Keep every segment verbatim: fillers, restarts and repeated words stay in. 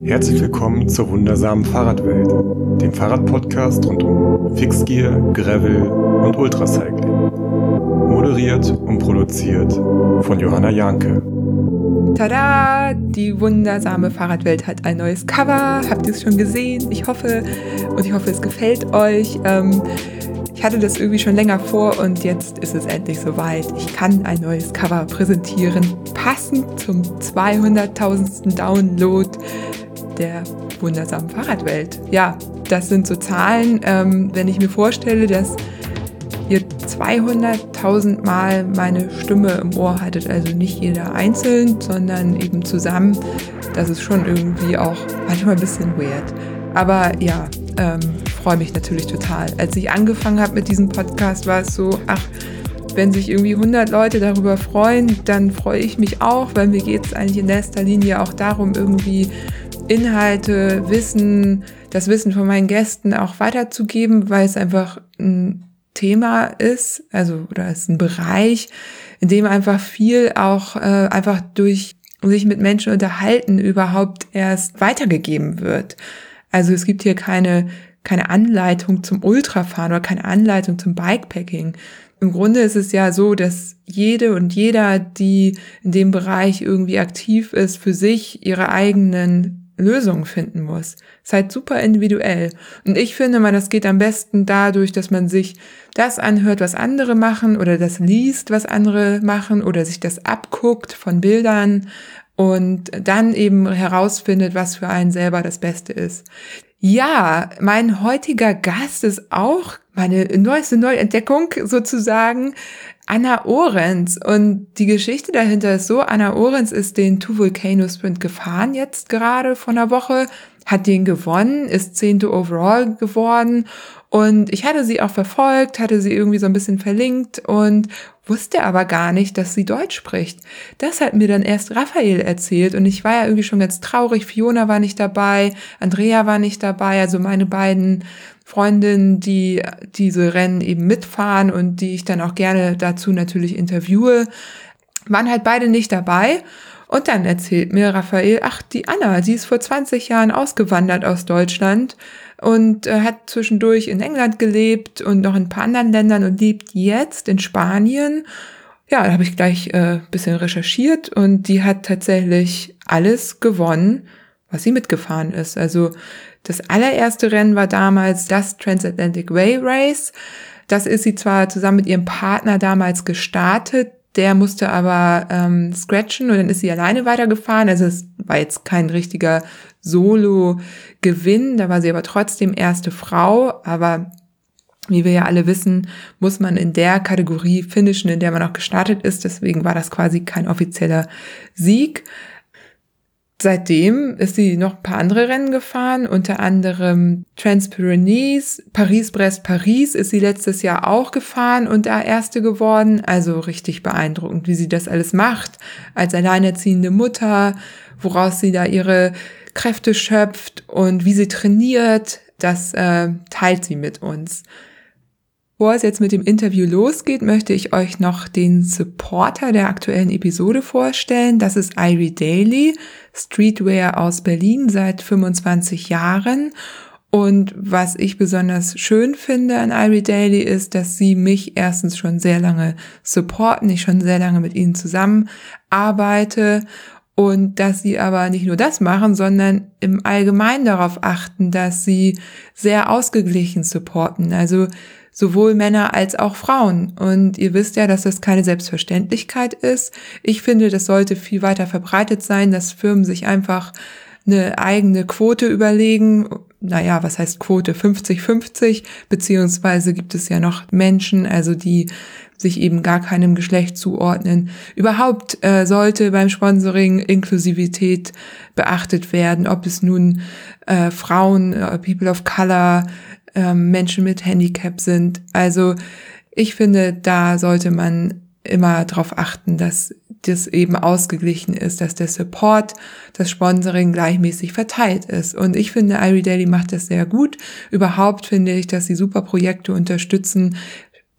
Herzlich willkommen zur wundersamen Fahrradwelt, dem Fahrradpodcast rund um Fixgear, Gravel und Ultracycling. Moderiert und produziert von Johanna Janke. Tada! Die wundersame Fahrradwelt hat ein neues Cover. Habt ihr es schon gesehen? Ich hoffe, und ich hoffe, es gefällt euch. Ähm, ich hatte das irgendwie schon länger vor und jetzt ist es endlich soweit. Ich kann ein neues Cover präsentieren, passend zum zweihunderttausendsten Download der wundersamen Fahrradwelt. Ja, das sind so Zahlen, ähm, wenn ich mir vorstelle, dass ihr zweihunderttausend Mal meine Stimme im Ohr hattet, also nicht jeder einzeln, sondern eben zusammen. Das ist schon irgendwie auch manchmal ein bisschen weird. Aber ja, ähm, freue mich natürlich total. Als ich angefangen habe mit diesem Podcast, war es so, ach, wenn sich irgendwie hundert Leute darüber freuen, dann freue ich mich auch, weil mir geht es eigentlich in erster Linie auch darum, irgendwie Inhalte, Wissen, das Wissen von meinen Gästen auch weiterzugeben, weil es einfach ein Thema ist, also oder es ist ein Bereich, in dem einfach viel auch äh, einfach durch sich mit Menschen unterhalten überhaupt erst weitergegeben wird. Also es gibt hier keine keine Anleitung zum Ultrafahren oder keine Anleitung zum Bikepacking. Im Grunde ist es ja so, dass jede und jeder, die in dem Bereich irgendwie aktiv ist, für sich ihre eigenen Lösungen finden muss. Ist halt super individuell. Und ich finde mal, das geht am besten dadurch, dass man sich das anhört, was andere machen oder das liest, was andere machen oder sich das abguckt von Bildern und dann eben herausfindet, was für einen selber das Beste ist. Ja, mein heutiger Gast ist auch meine neueste Neuentdeckung sozusagen, Anna Ohrens. Und die Geschichte dahinter ist so, Anna Ohrens ist den Two Volcano Sprint gefahren jetzt gerade vor einer Woche, hat den gewonnen, ist zehnte overall geworden und ich hatte sie auch verfolgt, hatte sie irgendwie so ein bisschen verlinkt und wusste aber gar nicht, dass sie Deutsch spricht. Das hat mir dann erst Raphael erzählt und ich war ja irgendwie schon ganz traurig. Fiona war nicht dabei, Andrea war nicht dabei, also meine beiden Freundinnen, die diese Rennen eben mitfahren und die ich dann auch gerne dazu natürlich interviewe, waren halt beide nicht dabei. Und dann erzählt mir Raphael, ach, die Anna, die ist vor zwanzig Jahren ausgewandert aus Deutschland und äh, hat zwischendurch in England gelebt und noch in ein paar anderen Ländern und lebt jetzt in Spanien. Ja, da habe ich gleich äh, ein bisschen recherchiert und die hat tatsächlich alles gewonnen, was sie mitgefahren ist. Also das allererste Rennen war damals das Transatlantic Way Race. Das ist sie zwar zusammen mit ihrem Partner damals gestartet, der musste aber ähm, scratchen und dann ist sie alleine weitergefahren. Also es war jetzt kein richtiger Solo-Gewinn, da war sie aber trotzdem erste Frau. Aber wie wir ja alle wissen, muss man in der Kategorie finishen, in der man auch gestartet ist. Deswegen war das quasi kein offizieller Sieg. Seitdem ist sie noch ein paar andere Rennen gefahren, unter anderem Transpyrenees, Paris-Brest-Paris ist sie letztes Jahr auch gefahren und da Erste geworden. Also richtig beeindruckend, wie sie das alles macht, als alleinerziehende Mutter, woraus sie da ihre Kräfte schöpft und wie sie trainiert, das äh, teilt sie mit uns. Bevor es jetzt mit dem Interview losgeht, möchte ich euch noch den Supporter der aktuellen Episode vorstellen. Das ist Irie Daily, Streetwear aus Berlin seit fünfundzwanzig Jahren. Und was ich besonders schön finde an Irie Daily ist, dass sie mich erstens schon sehr lange supporten, ich schon sehr lange mit ihnen zusammenarbeite und dass sie aber nicht nur das machen, sondern im Allgemeinen darauf achten, dass sie sehr ausgeglichen supporten. Also sowohl Männer als auch Frauen. Und ihr wisst ja, dass das keine Selbstverständlichkeit ist. Ich finde, das sollte viel weiter verbreitet sein, dass Firmen sich einfach eine eigene Quote überlegen. Naja, was heißt Quote? fünfzig fünfzig, beziehungsweise gibt es ja noch Menschen, also die sich eben gar keinem Geschlecht zuordnen. Überhaupt äh, sollte beim Sponsoring Inklusivität beachtet werden, ob es nun äh, Frauen, äh, People of Color, Menschen mit Handicap sind. Also ich finde, da sollte man immer darauf achten, dass das eben ausgeglichen ist, dass der Support, das Sponsoring gleichmäßig verteilt ist. Und ich finde, Irie Daily macht das sehr gut. Überhaupt finde ich, dass sie super Projekte unterstützen,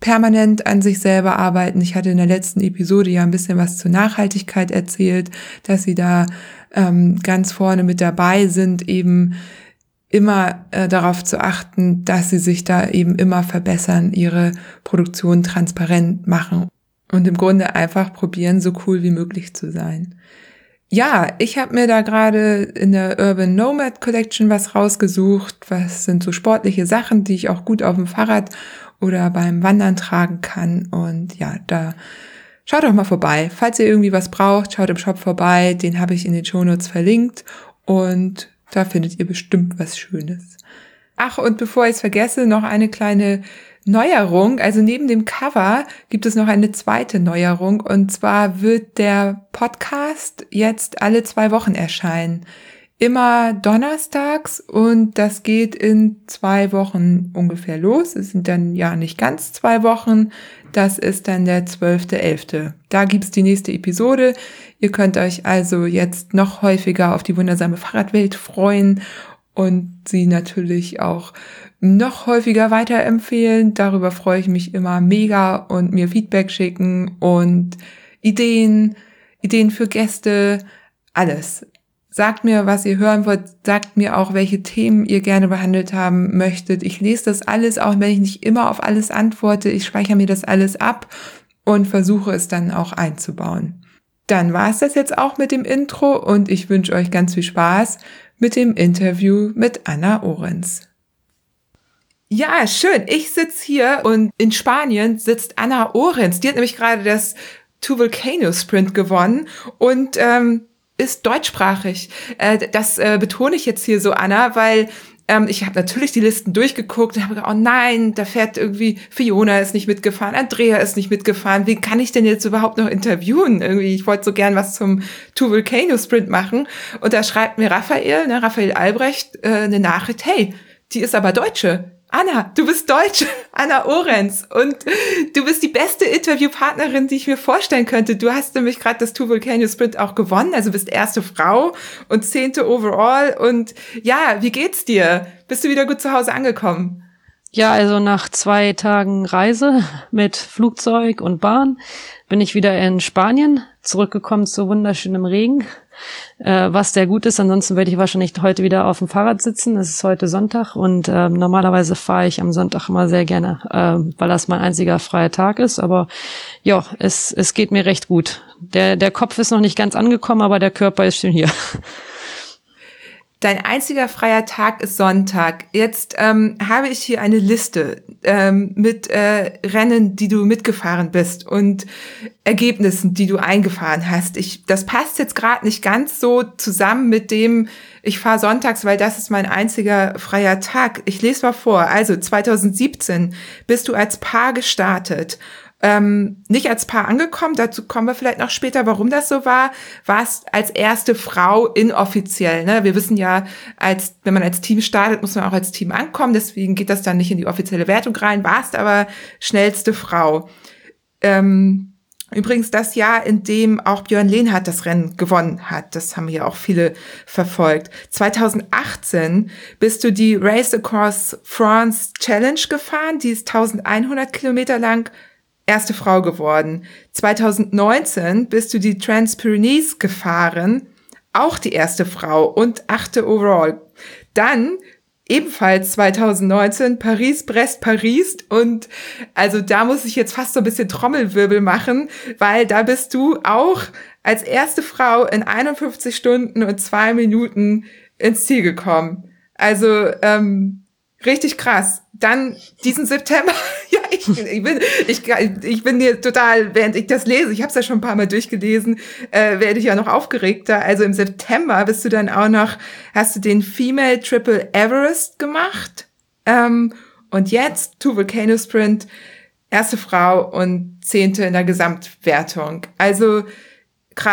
permanent an sich selber arbeiten. Ich hatte in der letzten Episode ja ein bisschen was zur Nachhaltigkeit erzählt, dass sie da ähm, ganz vorne mit dabei sind, eben immer äh, darauf zu achten, dass sie sich da eben immer verbessern, ihre Produktion transparent machen und im Grunde einfach probieren, so cool wie möglich zu sein. Ja, ich habe mir da gerade in der Urban Nomad Collection was rausgesucht. Was sind so sportliche Sachen, die ich auch gut auf dem Fahrrad oder beim Wandern tragen kann. Und ja, da schaut doch mal vorbei. Falls ihr irgendwie was braucht, schaut im Shop vorbei. Den habe ich in den Shownotes verlinkt. Und da findet ihr bestimmt was Schönes. Ach, und bevor ich es vergesse, noch eine kleine Neuerung. Also neben dem Cover gibt es noch eine zweite Neuerung. Und zwar wird der Podcast jetzt alle zwei Wochen erscheinen. Immer donnerstags, und das geht in zwei Wochen ungefähr los. Es sind dann ja nicht ganz zwei Wochen. Das ist dann der zwölfte elfte Da gibt's die nächste Episode. Ihr könnt euch also jetzt noch häufiger auf die wundersame Fahrradwelt freuen und sie natürlich auch noch häufiger weiterempfehlen. Darüber freue ich mich immer mega, und mir Feedback schicken und Ideen, Ideen für Gäste, alles. Sagt mir, was ihr hören wollt. Sagt mir auch, welche Themen ihr gerne behandelt haben möchtet. Ich lese das alles, auch wenn ich nicht immer auf alles antworte. Ich speichere mir das alles ab und versuche es dann auch einzubauen. Dann war es das jetzt auch mit dem Intro, und ich wünsche euch ganz viel Spaß mit dem Interview mit Anna Ohrens. Ja, schön. Ich sitze hier, und in Spanien sitzt Anna Ohrens. Die hat nämlich gerade das Two Volcano Sprint gewonnen und ähm, ist deutschsprachig. Äh, das äh, betone ich jetzt hier so, Anna, weil ähm, ich habe natürlich die Listen durchgeguckt und habe gedacht, oh nein, da fährt irgendwie, Fiona ist nicht mitgefahren, Andrea ist nicht mitgefahren. Wie kann ich denn jetzt überhaupt noch interviewen? Irgendwie, ich wollte so gern was zum Two Volcano Sprint machen. Und da schreibt mir Raphael, ne, Raphael Albrecht, äh, eine Nachricht, hey, die ist aber Deutsche. Anna, du bist Deutsche, Anna Ohrens, und du bist die beste Interviewpartnerin, die ich mir vorstellen könnte. Du hast nämlich gerade das Two Volcano Sprint auch gewonnen, also bist erste Frau und zehnte overall. Und ja, wie geht's dir? Bist du wieder gut zu Hause angekommen? Ja, also nach zwei Tagen Reise mit Flugzeug und Bahn bin ich wieder in Spanien, zurückgekommen zu wunderschönem Regen, äh, was sehr gut ist. Ansonsten werde ich wahrscheinlich heute wieder auf dem Fahrrad sitzen. Es ist heute Sonntag, und äh, normalerweise fahre ich am Sonntag immer sehr gerne, äh, weil das mein einziger freier Tag ist. Aber ja, es es geht mir recht gut. Der der Kopf ist noch nicht ganz angekommen, aber der Körper ist schon hier. Dein einziger freier Tag ist Sonntag. Jetzt ähm, habe ich hier eine Liste ähm, mit äh, Rennen, die du mitgefahren bist, und Ergebnissen, die du eingefahren hast. Ich, das passt jetzt gerade nicht ganz so zusammen mit dem, ich fahre sonntags, weil das ist mein einziger freier Tag. Ich lese mal vor. Also zwanzig siebzehn bist du als Paar gestartet. Ähm, nicht als Paar angekommen, dazu kommen wir vielleicht noch später, warum das so war, warst als erste Frau inoffiziell, ne? Wir wissen ja, als wenn man als Team startet, muss man auch als Team ankommen, deswegen geht das dann nicht in die offizielle Wertung rein, warst aber schnellste Frau. Ähm, übrigens das Jahr, in dem auch Björn Lehnhardt das Rennen gewonnen hat, das haben ja auch viele verfolgt. zwanzig achtzehn bist du die Race Across France Challenge gefahren, die ist eintausendeinhundert Kilometer lang, erste Frau geworden. zwanzig neunzehn bist du die Trans-Pyrenees gefahren, auch die erste Frau und achte overall. Dann ebenfalls zwanzig neunzehn Paris, Brest, Paris, und also da muss ich jetzt fast so ein bisschen Trommelwirbel machen, weil da bist du auch als erste Frau in einundfünfzig Stunden und zwei Minuten ins Ziel gekommen. Also ähm, richtig krass. Dann diesen September, ja, ich, ich bin ich, ich bin hier total, während ich das lese, ich habe es ja schon ein paar Mal durchgelesen, äh, werde ich ja noch aufgeregter. Also im September bist du dann auch noch, hast du den Female Triple Everest gemacht, ähm, und jetzt Two Volcano Sprint, erste Frau und zehnte in der Gesamtwertung. Also krass.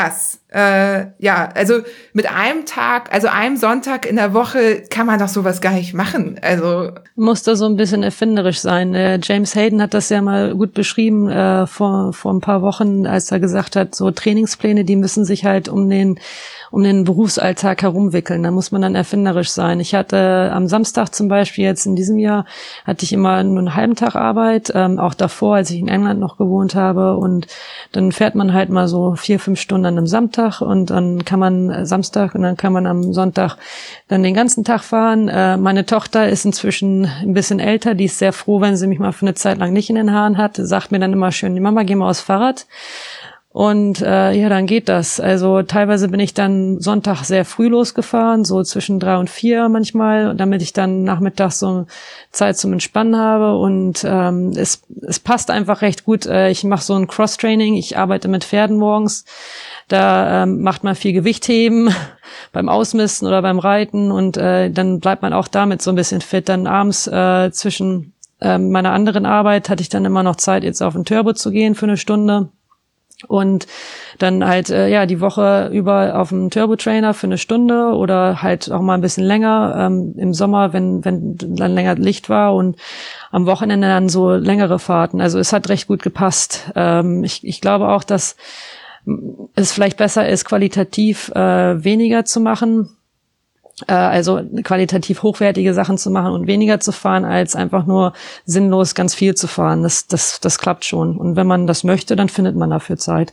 Äh, ja, also mit einem Tag, also einem Sonntag in der Woche kann man doch sowas gar nicht machen. Also muss da so ein bisschen erfinderisch sein. Äh, James Hayden hat das ja mal gut beschrieben äh, vor vor ein paar Wochen, als er gesagt hat, so Trainingspläne, die müssen sich halt um den um den Berufsalltag herumwickeln. Da muss man dann erfinderisch sein. Ich hatte am Samstag zum Beispiel jetzt in diesem Jahr, hatte ich immer nur einen halben Tag Arbeit, ähm, auch davor, als ich in England noch gewohnt habe. Und dann fährt man halt mal so vier, fünf Stunden an einem Samstag und dann kann man äh, Samstag und dann kann man am Sonntag dann den ganzen Tag fahren. Äh, meine Tochter ist inzwischen ein bisschen älter, die ist sehr froh, wenn sie mich mal für eine Zeit lang nicht in den Haaren hat. Sagt mir dann immer schön, die Mama, geh mal aufs Fahrrad. Und äh, ja, dann geht das. Also teilweise bin ich dann Sonntag sehr früh losgefahren, so zwischen drei und vier manchmal, damit ich dann nachmittags so Zeit zum Entspannen habe. Und ähm, es es passt einfach recht gut. Äh, ich mache so ein Cross-Training. Ich arbeite mit Pferden morgens. Da ähm, macht man viel Gewichtheben beim Ausmisten oder beim Reiten. Und äh, dann bleibt man auch damit so ein bisschen fit. Dann abends äh, zwischen äh, meiner anderen Arbeit hatte ich dann immer noch Zeit, jetzt auf den Turbo zu gehen für eine Stunde. Und dann halt, äh, ja, die Woche über auf dem Turbo-Trainer für eine Stunde oder halt auch mal ein bisschen länger, ähm, im Sommer, wenn, wenn dann länger Licht war und am Wochenende dann so längere Fahrten. Also es hat recht gut gepasst. Ähm, ich, ich glaube auch, dass es vielleicht besser ist, qualitativ äh, weniger zu machen, also qualitativ hochwertige Sachen zu machen und weniger zu fahren, als einfach nur sinnlos ganz viel zu fahren. Das, das, das klappt schon. Und wenn man das möchte, dann findet man dafür Zeit.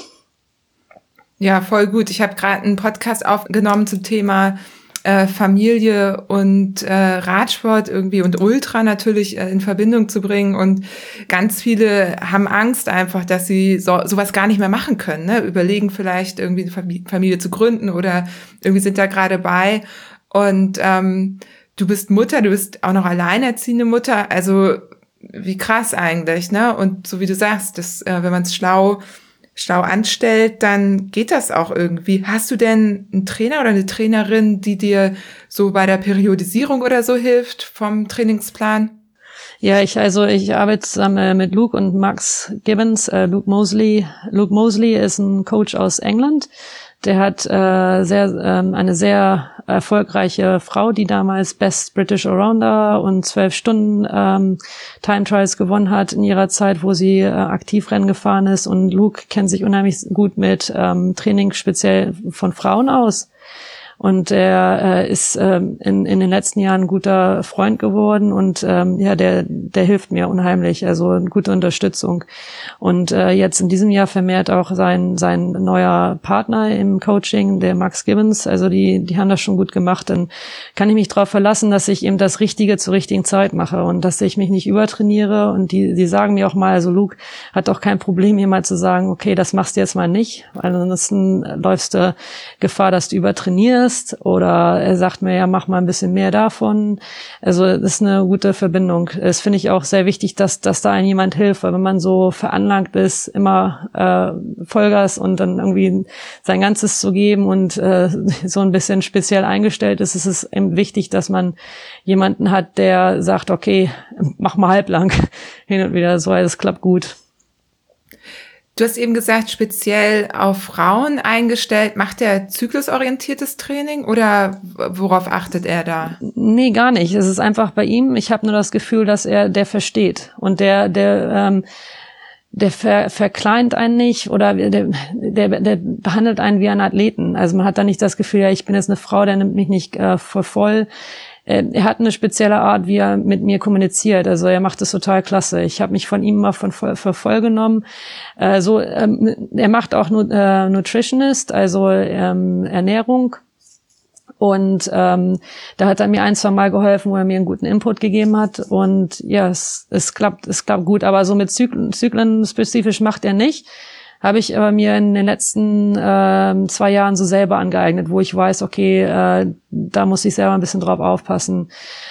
Ja, voll gut. Ich habe gerade einen Podcast aufgenommen zum Thema äh, Familie und äh, Radsport irgendwie und Ultra natürlich äh, in Verbindung zu bringen. Und ganz viele haben Angst einfach, dass sie so, sowas gar nicht mehr machen können. Ne? Überlegen vielleicht irgendwie eine Familie zu gründen oder irgendwie sind da gerade bei. Und ähm, du bist Mutter, du bist auch noch alleinerziehende Mutter. Also wie krass eigentlich, ne? Und so wie du sagst, das, äh, wenn man es schlau schlau anstellt, dann geht das auch irgendwie. Hast du denn einen Trainer oder eine Trainerin, die dir so bei der Periodisierung oder so hilft vom Trainingsplan? Ja, ich also ich arbeite zusammen mit Luke und Max Gibbons. Äh, Luke Mosley. Luke Mosley ist ein Coach aus England. Der hat äh, sehr ähm, eine sehr erfolgreiche Frau, die damals Best British Allrounder und zwölf Stunden ähm, Time Trials gewonnen hat in ihrer Zeit, wo sie äh, aktiv Rennen gefahren ist. Und Luke kennt sich unheimlich gut mit ähm, Training speziell von Frauen aus. Und er äh, ist ähm, in, in den letzten Jahren ein guter Freund geworden und ähm, ja, der der hilft mir unheimlich, also eine gute Unterstützung. Und äh, jetzt in diesem Jahr vermehrt auch sein sein neuer Partner im Coaching, der Max Gibbons. Also die die haben das schon gut gemacht. Dann kann ich mich darauf verlassen, dass ich eben das Richtige zur richtigen Zeit mache und dass ich mich nicht übertrainiere. Und die die sagen mir auch mal, also Luke hat auch kein Problem, mir mal zu sagen, okay, das machst du jetzt mal nicht, weil ansonsten läufst du Gefahr, dass du übertrainierst. Oder er sagt mir, ja, mach mal ein bisschen mehr davon. Also das ist eine gute Verbindung. Das finde ich auch sehr wichtig, dass dass da einem jemand hilft, weil wenn man so veranlagt ist, immer äh, Vollgas und dann irgendwie sein Ganzes zu geben und äh, so ein bisschen speziell eingestellt ist, ist es eben wichtig, dass man jemanden hat, der sagt, okay, mach mal halblang hin und wieder so, es klappt gut. Du hast eben gesagt, speziell auf Frauen eingestellt. Macht er zyklusorientiertes Training oder worauf achtet er da? Nee, gar nicht. Es ist einfach bei ihm, ich habe nur das Gefühl, dass er der versteht und der der ähm, der ver, verkleint einen nicht oder der, der der behandelt einen wie einen Athleten. Also man hat da nicht das Gefühl, ja, ich bin jetzt eine Frau, der nimmt mich nicht äh, für voll. Er hat eine spezielle Art, wie er mit mir kommuniziert. Also er macht es total klasse. Ich habe mich von ihm mal von für voll genommen. Äh, so, ähm, er macht auch nur äh, Nutritionist, also ähm, Ernährung. Und ähm, da hat er mir ein, zwei Mal geholfen, wo er mir einen guten Input gegeben hat. Und ja, es, es klappt, es klappt gut. Aber so mit Zyklen, Zyklen spezifisch macht er nicht. Habe ich aber mir in den letzten äh, zwei Jahren so selber angeeignet, wo ich weiß, okay, äh, da muss ich selber ein bisschen drauf aufpassen.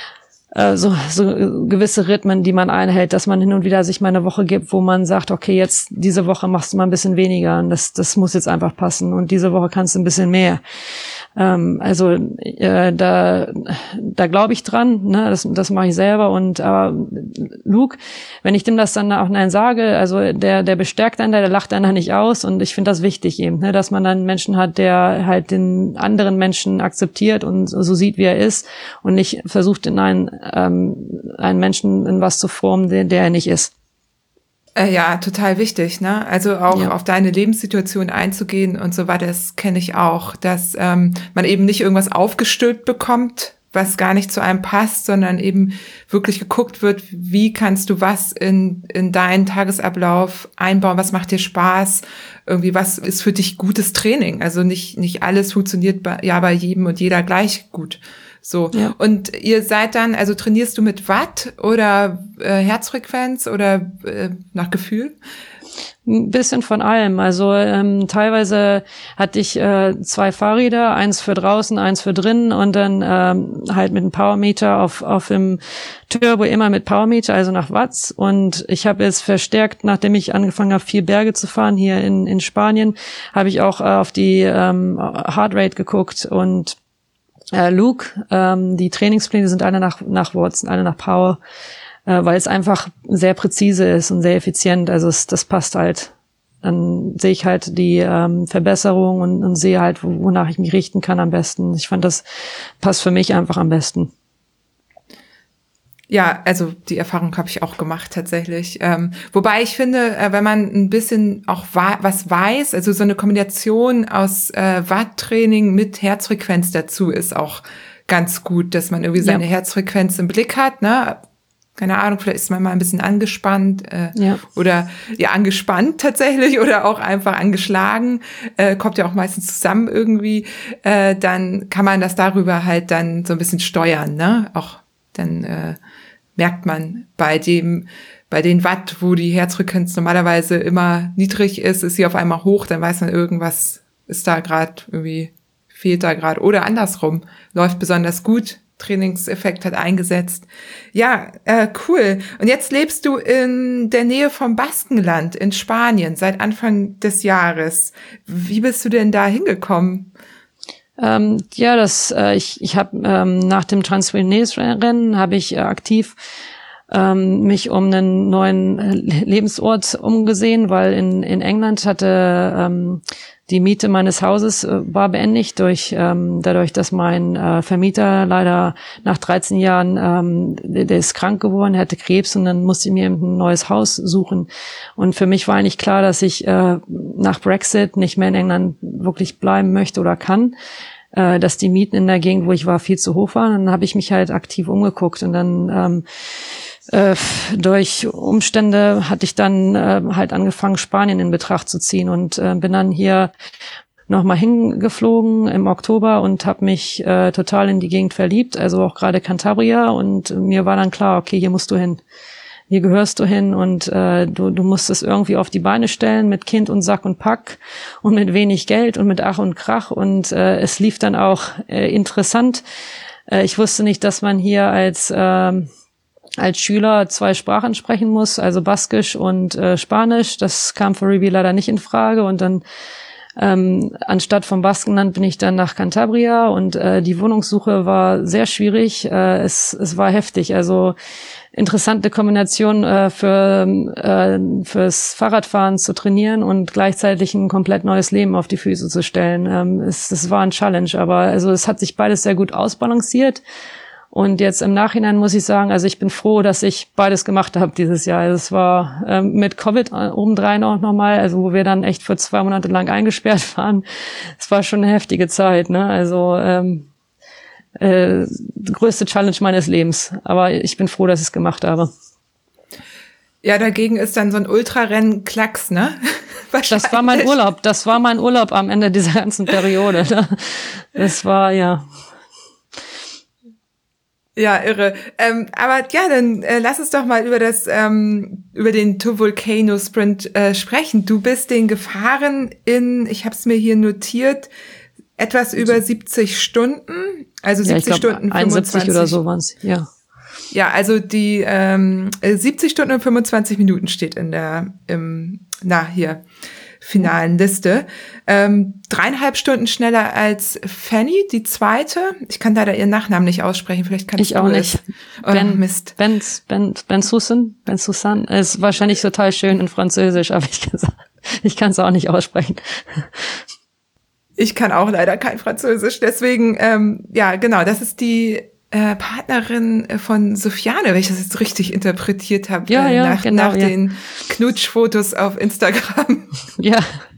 äh, so, so gewisse Rhythmen, die man einhält, dass man hin und wieder sich mal eine Woche gibt, wo man sagt, okay, jetzt diese Woche machst du mal ein bisschen weniger und das, das muss jetzt einfach passen und diese Woche kannst du ein bisschen mehr. Ähm, also äh, da, da glaube ich dran, ne, das, das mache ich selber und aber Luke, wenn ich dem das dann auch nein sage, also der, der bestärkt einen da, der lacht einen da nicht aus und ich finde das wichtig eben, ne, dass man dann einen Menschen hat, der halt den anderen Menschen akzeptiert und so sieht, wie er ist und nicht versucht, in einen, ähm, einen Menschen in was zu formen, der, der er nicht ist. Äh, ja, total wichtig, ne? Also auch Ja. auf deine Lebenssituation einzugehen und so weiter, das kenne ich auch, dass ähm, man eben nicht irgendwas aufgestülpt bekommt, was gar nicht zu einem passt, sondern eben wirklich geguckt wird, wie kannst du was in in deinen Tagesablauf einbauen, was macht dir Spaß, irgendwie was ist für dich gutes Training. Also nicht nicht alles funktioniert bei, ja bei jedem und jeder gleich gut. So. Ja. Und ihr seid dann, also trainierst du mit Watt oder äh, Herzfrequenz oder äh, nach Gefühl? Ein bisschen von allem. Also ähm, teilweise hatte ich äh, zwei Fahrräder, eins für draußen, eins für drinnen und dann ähm, halt mit einem Powermeter auf auf dem Turbo immer mit Powermeter, also nach Watts. Und ich habe jetzt verstärkt, nachdem ich angefangen habe, vier Berge zu fahren hier in in Spanien, habe ich auch äh, auf die ähm, Heartrate geguckt und äh, Luke, ähm, die Trainingspläne sind alle nach nach Watts, alle nach Power. Weil es einfach sehr präzise ist und sehr effizient. Also es, das passt halt. Dann sehe ich halt die ähm, Verbesserung und, und sehe halt, wonach ich mich richten kann am besten. Ich fand, das passt für mich einfach am besten. Ja, also die Erfahrung habe ich auch gemacht tatsächlich. Ähm, wobei ich finde, äh, wenn man ein bisschen auch wa- was weiß, also so eine Kombination aus äh, Watttraining mit Herzfrequenz dazu ist auch ganz gut, dass man irgendwie seine Ja. Herzfrequenz im Blick hat, ne? Keine Ahnung, vielleicht ist man mal ein bisschen angespannt äh, Ja. oder ja angespannt tatsächlich oder auch einfach angeschlagen, äh, kommt ja auch meistens zusammen irgendwie, äh, dann kann man das darüber halt dann so ein bisschen steuern, ne? Auch dann äh, merkt man bei dem, bei den Watt, wo die Herzfrequenz normalerweise immer niedrig ist, ist sie auf einmal hoch, dann weiß man, irgendwas ist da gerade irgendwie, fehlt da gerade oder andersrum, läuft besonders gut. Trainingseffekt hat eingesetzt. Ja, äh, cool. Und jetzt lebst du in der Nähe vom Baskenland in Spanien seit Anfang des Jahres. Wie bist du denn da hingekommen? Ähm, ja, das äh, ich ich habe ähm, nach dem Transpyrenees-Rennen habe ich äh, aktiv ähm, mich um einen neuen äh, Lebensort umgesehen, weil in in England hatte ähm, die Miete meines Hauses äh, war beendigt durch ähm, dadurch, dass mein äh, Vermieter leider nach dreizehn Jahren ähm, der, der ist krank geworden, er hatte Krebs und dann musste ich mir ein neues Haus suchen. Und für mich war eigentlich klar, dass ich äh, nach Brexit nicht mehr in England wirklich bleiben möchte oder kann, äh, dass die Mieten in der Gegend, wo ich war, viel zu hoch waren. Und dann habe ich mich halt aktiv umgeguckt und dann ähm, Äh, durch Umstände hatte ich dann äh, halt angefangen, Spanien in Betracht zu ziehen und äh, bin dann hier nochmal hingeflogen im Oktober und habe mich äh, total in die Gegend verliebt, also auch gerade Cantabria und mir war dann klar, okay, hier musst du hin, hier gehörst du hin und äh, du, du musst es irgendwie auf die Beine stellen mit Kind und Sack und Pack und mit wenig Geld und mit Ach und Krach und äh, es lief dann auch äh, interessant. Äh, ich wusste nicht, dass man hier als äh, als Schüler zwei Sprachen sprechen muss, also Baskisch und äh, Spanisch. Das kam für Ruby leider nicht in Frage. Und dann ähm, anstatt vom Baskenland bin ich dann nach Cantabria und äh, die Wohnungssuche war sehr schwierig. Äh, es, es war heftig. Also interessante Kombination äh, für äh, fürs Fahrradfahren zu trainieren und gleichzeitig ein komplett neues Leben auf die Füße zu stellen. Ähm, es, es war ein Challenge, aber also es hat sich beides sehr gut ausbalanciert. Und jetzt im Nachhinein muss ich sagen, also ich bin froh, dass ich beides gemacht habe dieses Jahr. Also es war ähm, mit Covid obendrein auch nochmal, also wo wir dann echt für zwei Monate lang eingesperrt waren. Es war schon eine heftige Zeit, ne? Also ähm, äh, die größte Challenge meines Lebens. Aber ich bin froh, dass ich es gemacht habe. Ja, dagegen ist dann so ein Ultrarennen Klacks, ne? Das war mein Urlaub. Das war mein Urlaub am Ende dieser ganzen Periode. Ne? Das war, ja... Ja, irre. Ähm, aber ja, dann äh, lass uns doch mal über das ähm, über den Tour Volcano Sprint äh, sprechen. Du bist den gefahren in, ich habe es mir hier notiert, etwas über siebzig Stunden, also ja, siebzig ich glaub, Stunden einundsiebzig fünfundzwanzig oder so waren's. Ja. Ja, also die ähm, siebzig Stunden und fünfundzwanzig Minuten steht in der, im, na hier, finalen Liste. Ähm, dreieinhalb Stunden schneller als Fanny, die zweite. Ich kann leider ihren Nachnamen nicht aussprechen, vielleicht kannst ich du auch nicht. es. Oh, Ben, Mist. Ben, Ben, Ben Susan, Ben Susan, ist wahrscheinlich total schön in Französisch, aber ich kann ich kann es auch nicht aussprechen. Ich kann auch leider kein Französisch, deswegen, ähm, ja, genau, das ist die äh, Partnerin von Sofiane, wenn ich das jetzt richtig interpretiert habe, ja, äh, ja, nach, genau, nach ja. den Knutschfotos auf Instagram. Ja.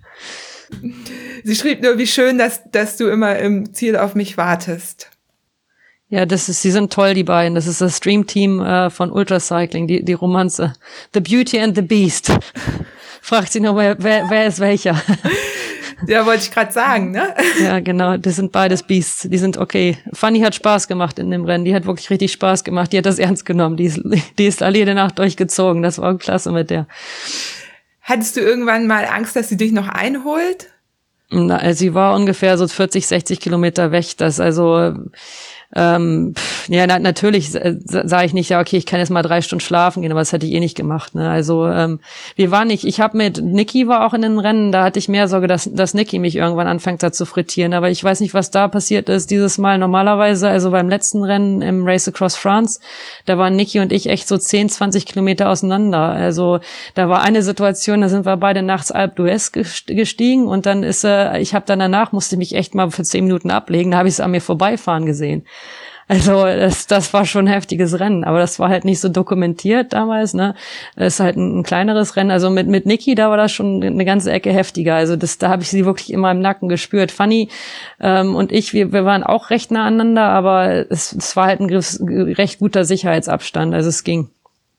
Sie schrieb nur, wie schön, dass, dass du immer im Ziel auf mich wartest. Ja, das ist, sie sind toll, die beiden. Das ist das Streamteam äh, von Ultracycling, die, die Romanze. The Beauty and the Beast. Fragt sie noch, wer, wer, wer ist welcher? Ja, wollte ich gerade sagen, ne? Ja, genau, das sind beides Beasts. Die sind okay. Fanny hat Spaß gemacht in dem Rennen. Die hat wirklich richtig Spaß gemacht. Die hat das ernst genommen. Die ist, die ist alle jede Nacht durchgezogen. Das war klasse mit der. Hattest du irgendwann mal Angst, dass sie dich noch einholt? Na, also sie war ungefähr so vierzig, sechzig Kilometer weg. Das also, ähm, pff, ja, na, natürlich äh, sage ich nicht, ja, okay, ich kann jetzt mal drei Stunden schlafen gehen, aber das hätte ich eh nicht gemacht. Ne? Also ähm, wir waren nicht, ich habe mit, Niki war auch in den Rennen, da hatte ich mehr Sorge, dass, dass Niki mich irgendwann anfängt da zu frittieren, aber ich weiß nicht, was da passiert ist dieses Mal. Normalerweise, also beim letzten Rennen im Race Across France, da waren Niki und ich echt so zehn, zwanzig Kilometer auseinander. Also da war eine Situation, da sind wir beide nachts Alpe d'Huez gestiegen und dann ist, äh, ich habe dann danach, musste mich echt mal für zehn Minuten ablegen, da habe ich es an mir vorbeifahren gesehen. Also das, das war schon ein heftiges Rennen, aber das war halt nicht so dokumentiert damals, ne? Das ist halt ein, ein kleineres Rennen. Also mit mit Niki, da war das schon eine ganze Ecke heftiger. Also das, da habe ich sie wirklich immer im Nacken gespürt. Fanny ähm, und ich, wir, wir waren auch recht nah aneinander, aber es, es war halt ein recht guter Sicherheitsabstand. Also es ging.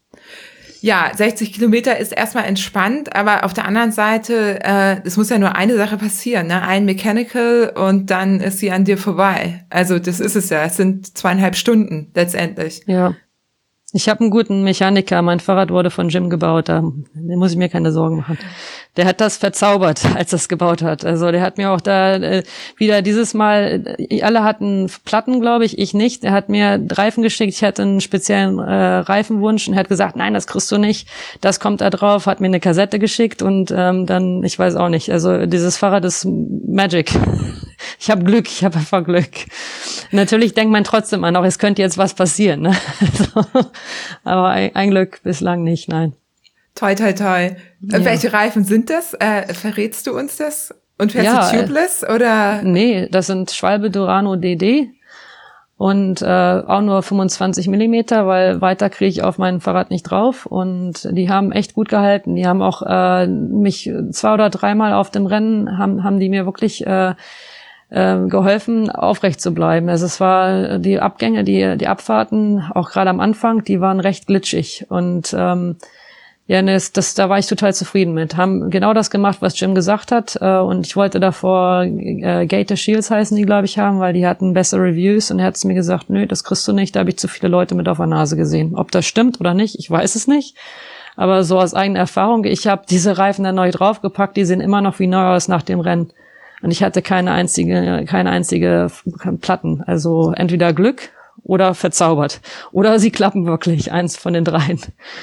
Ja, sechzig Kilometer ist erstmal entspannt, aber auf der anderen Seite, äh, es muss ja nur eine Sache passieren, ne? Ein Mechanical und dann ist sie an dir vorbei. Also das ist es ja, es sind zweieinhalb Stunden letztendlich. Ja. Ich habe einen guten Mechaniker, mein Fahrrad wurde von Jim gebaut, da muss ich mir keine Sorgen machen. Der hat das verzaubert, als er es gebaut hat. Also der hat mir auch da äh, wieder dieses Mal, äh, alle hatten Platten, glaube ich, ich nicht. Er hat mir Reifen geschickt, ich hatte einen speziellen äh, Reifenwunsch und er hat gesagt, nein, das kriegst du nicht, das kommt da drauf, hat mir eine Kassette geschickt und ähm, dann, ich weiß auch nicht, also dieses Fahrrad ist Magic. Ich habe Glück, ich habe einfach Glück. Natürlich denkt man trotzdem an, auch es könnte jetzt was passieren, ne? Also, aber ein, ein Glück bislang nicht, nein. Toi, toi, toi. Ja. Welche Reifen sind das? Äh, verrätst du uns das? Und fährst Ja, du tubeless oder? Nee, das sind Schwalbe Durano D D und äh, auch nur fünfundzwanzig Millimeter, weil weiter kriege ich auf mein Fahrrad nicht drauf und die haben echt gut gehalten. Die haben auch äh, mich zwei oder dreimal auf dem Rennen, haben, haben die mir wirklich äh, äh, geholfen, aufrecht zu bleiben. Also es war die Abgänge, die die Abfahrten, auch gerade am Anfang, die waren recht glitschig und ähm, ja, das, das, da war ich total zufrieden mit. Haben genau das gemacht, was Jim gesagt hat. Äh, und ich wollte davor äh, Gator Shields heißen die, glaube ich, haben, weil die hatten bessere Reviews. Und er hat mir gesagt, nö, das kriegst du nicht. Da habe ich zu viele Leute mit auf der Nase gesehen. Ob das stimmt oder nicht, ich weiß es nicht. Aber so aus eigener Erfahrung, ich habe diese Reifen dann neu draufgepackt. Die sehen immer noch wie neu aus nach dem Rennen. Und ich hatte keine einzige, keine einzige Platten. Also entweder Glück oder verzaubert. Oder sie klappen wirklich, eins von den dreien.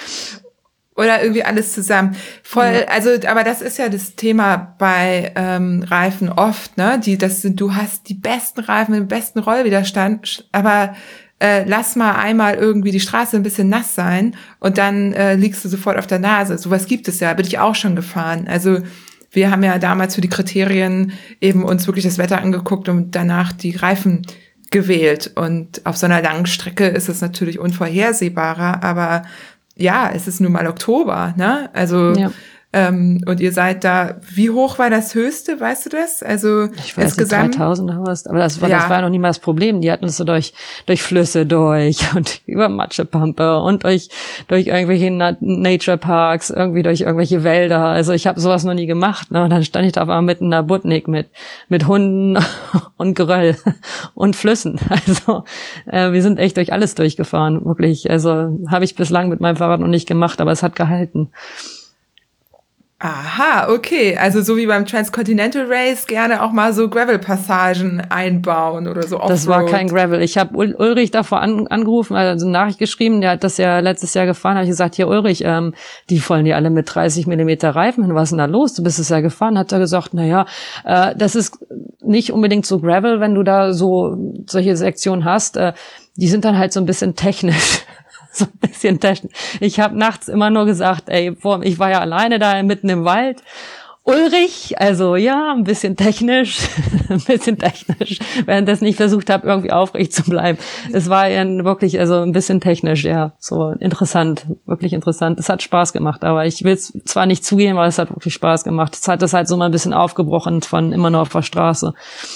Oder irgendwie alles zusammen. Voll, ja. Also, aber das ist ja das Thema bei ähm, Reifen oft, ne? Die, das sind, du hast die besten Reifen, den besten Rollwiderstand, aber äh, lass mal einmal irgendwie die Straße ein bisschen nass sein und dann äh, liegst du sofort auf der Nase. Sowas gibt es ja, bin ich auch schon gefahren. Also wir haben ja damals für die Kriterien eben uns wirklich das Wetter angeguckt und danach die Reifen gewählt. Und auf so einer langen Strecke ist es natürlich unvorhersehbarer, aber ja, es ist nun mal Oktober, ne? Also ja. ähm, und ihr seid da, wie hoch war das höchste, weißt du das? Also ich weiß insgesamt nicht, dreitausend oder was, aber das war, ja. das war noch nie mal das Problem. Die hatten es so durch durch Flüsse durch und über Matschepampe und durch durch irgendwelche Nature Parks, irgendwie durch irgendwelche Wälder. Also ich habe sowas noch nie gemacht, ne? Und dann stand ich da auf einmal mitten in der Butnik mit mit Hunden und Geröll und Flüssen. Also äh, wir sind echt durch alles durchgefahren, wirklich. Also habe ich bislang mit meinem Fahrrad noch nicht gemacht, aber es hat gehalten. Aha, okay. Also so wie beim Transcontinental Race gerne auch mal so Gravel-Passagen einbauen oder so Offroad. Das war kein Gravel. Ich habe Ul- Ulrich davor an, angerufen, also eine Nachricht geschrieben, der hat das ja letztes Jahr gefahren, habe ich gesagt, hier Ulrich, ähm, die wollen die alle mit dreißig Millimeter Reifen hin, was ist denn da los? Du bist es ja gefahren. Hat er gesagt, na ja, äh, das ist nicht unbedingt so Gravel, wenn du da so solche Sektionen hast. Äh, die sind dann halt so ein bisschen technisch. So ein bisschen technisch. Ich habe nachts immer nur gesagt, ey, boah, ich war ja alleine da mitten im Wald. Ulrich, also ja, ein bisschen technisch, ein bisschen technisch, während ich nicht versucht habe, irgendwie aufrecht zu bleiben. Es war ja wirklich, also ein bisschen technisch, ja, so interessant, wirklich interessant. Es hat Spaß gemacht, aber ich will es zwar nicht zugeben, aber es hat wirklich Spaß gemacht. Es hat das halt so mal ein bisschen aufgebrochen von immer nur auf der Straße.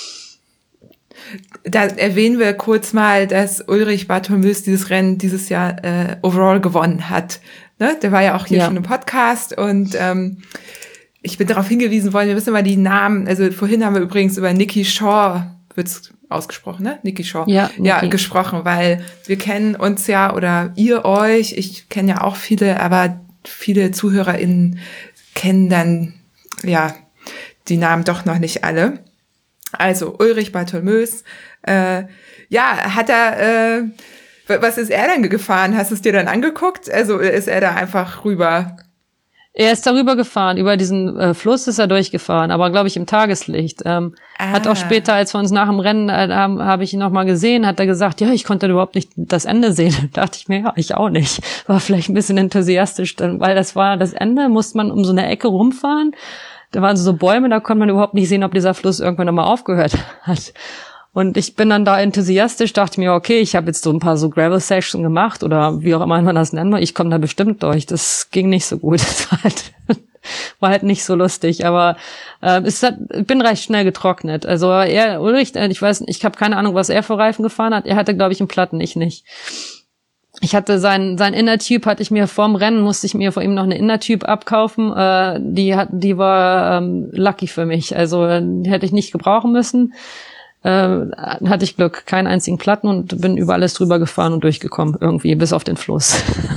Da erwähnen wir kurz mal, dass Ulrich Bartholmös dieses Rennen dieses Jahr äh, overall gewonnen hat. Ne? Der war ja auch hier ja. schon im Podcast und ähm, ich bin darauf hingewiesen worden, wir müssen mal die Namen, also vorhin haben wir übrigens über Nikki Shaw, wird's ausgesprochen, ne? Nikki Shaw. Ja, Nikki. ja, gesprochen, weil wir kennen uns ja oder ihr euch, ich kenne ja auch viele, aber viele ZuhörerInnen kennen dann ja die Namen doch noch nicht alle. Also Ulrich Bartholmös, äh, ja, hat er, äh, was ist er denn gefahren? Hast du es dir dann angeguckt? Also ist er da einfach rüber? Er ist darüber gefahren, über diesen äh, Fluss ist er durchgefahren, aber glaube ich im Tageslicht. Ähm, ah. Hat auch später, als wir uns nach dem Rennen äh, haben, habe ich ihn noch mal gesehen, hat er gesagt, ja, ich konnte überhaupt nicht das Ende sehen. Da dachte ich mir, ja, ich auch nicht. War vielleicht ein bisschen enthusiastisch, weil das war das Ende, musste man um so eine Ecke rumfahren. Da waren so Bäume, da konnte man überhaupt nicht sehen, ob dieser Fluss irgendwann nochmal aufgehört hat. Und ich bin dann da enthusiastisch, dachte mir, okay, ich habe jetzt so ein paar so Gravel-Sessions gemacht oder wie auch immer man das nennen will, ich komme da bestimmt durch. Das ging nicht so gut. Das war halt, war halt nicht so lustig, aber äh, es hat, ich bin recht schnell getrocknet. Also er, Ulrich, ich weiß, ich habe keine Ahnung, was er für Reifen gefahren hat. Er hatte, glaube ich, einen Platten, ich nicht. Ich hatte sein sein Innertube hatte ich mir vorm Rennen, musste ich mir vor ihm noch eine Innertube abkaufen. Äh, die hat die war ähm, lucky für mich. Also die hätte ich nicht gebrauchen müssen. Äh, hatte ich Glück, keinen einzigen Platten und bin über alles drüber gefahren und durchgekommen irgendwie bis auf den Fluss.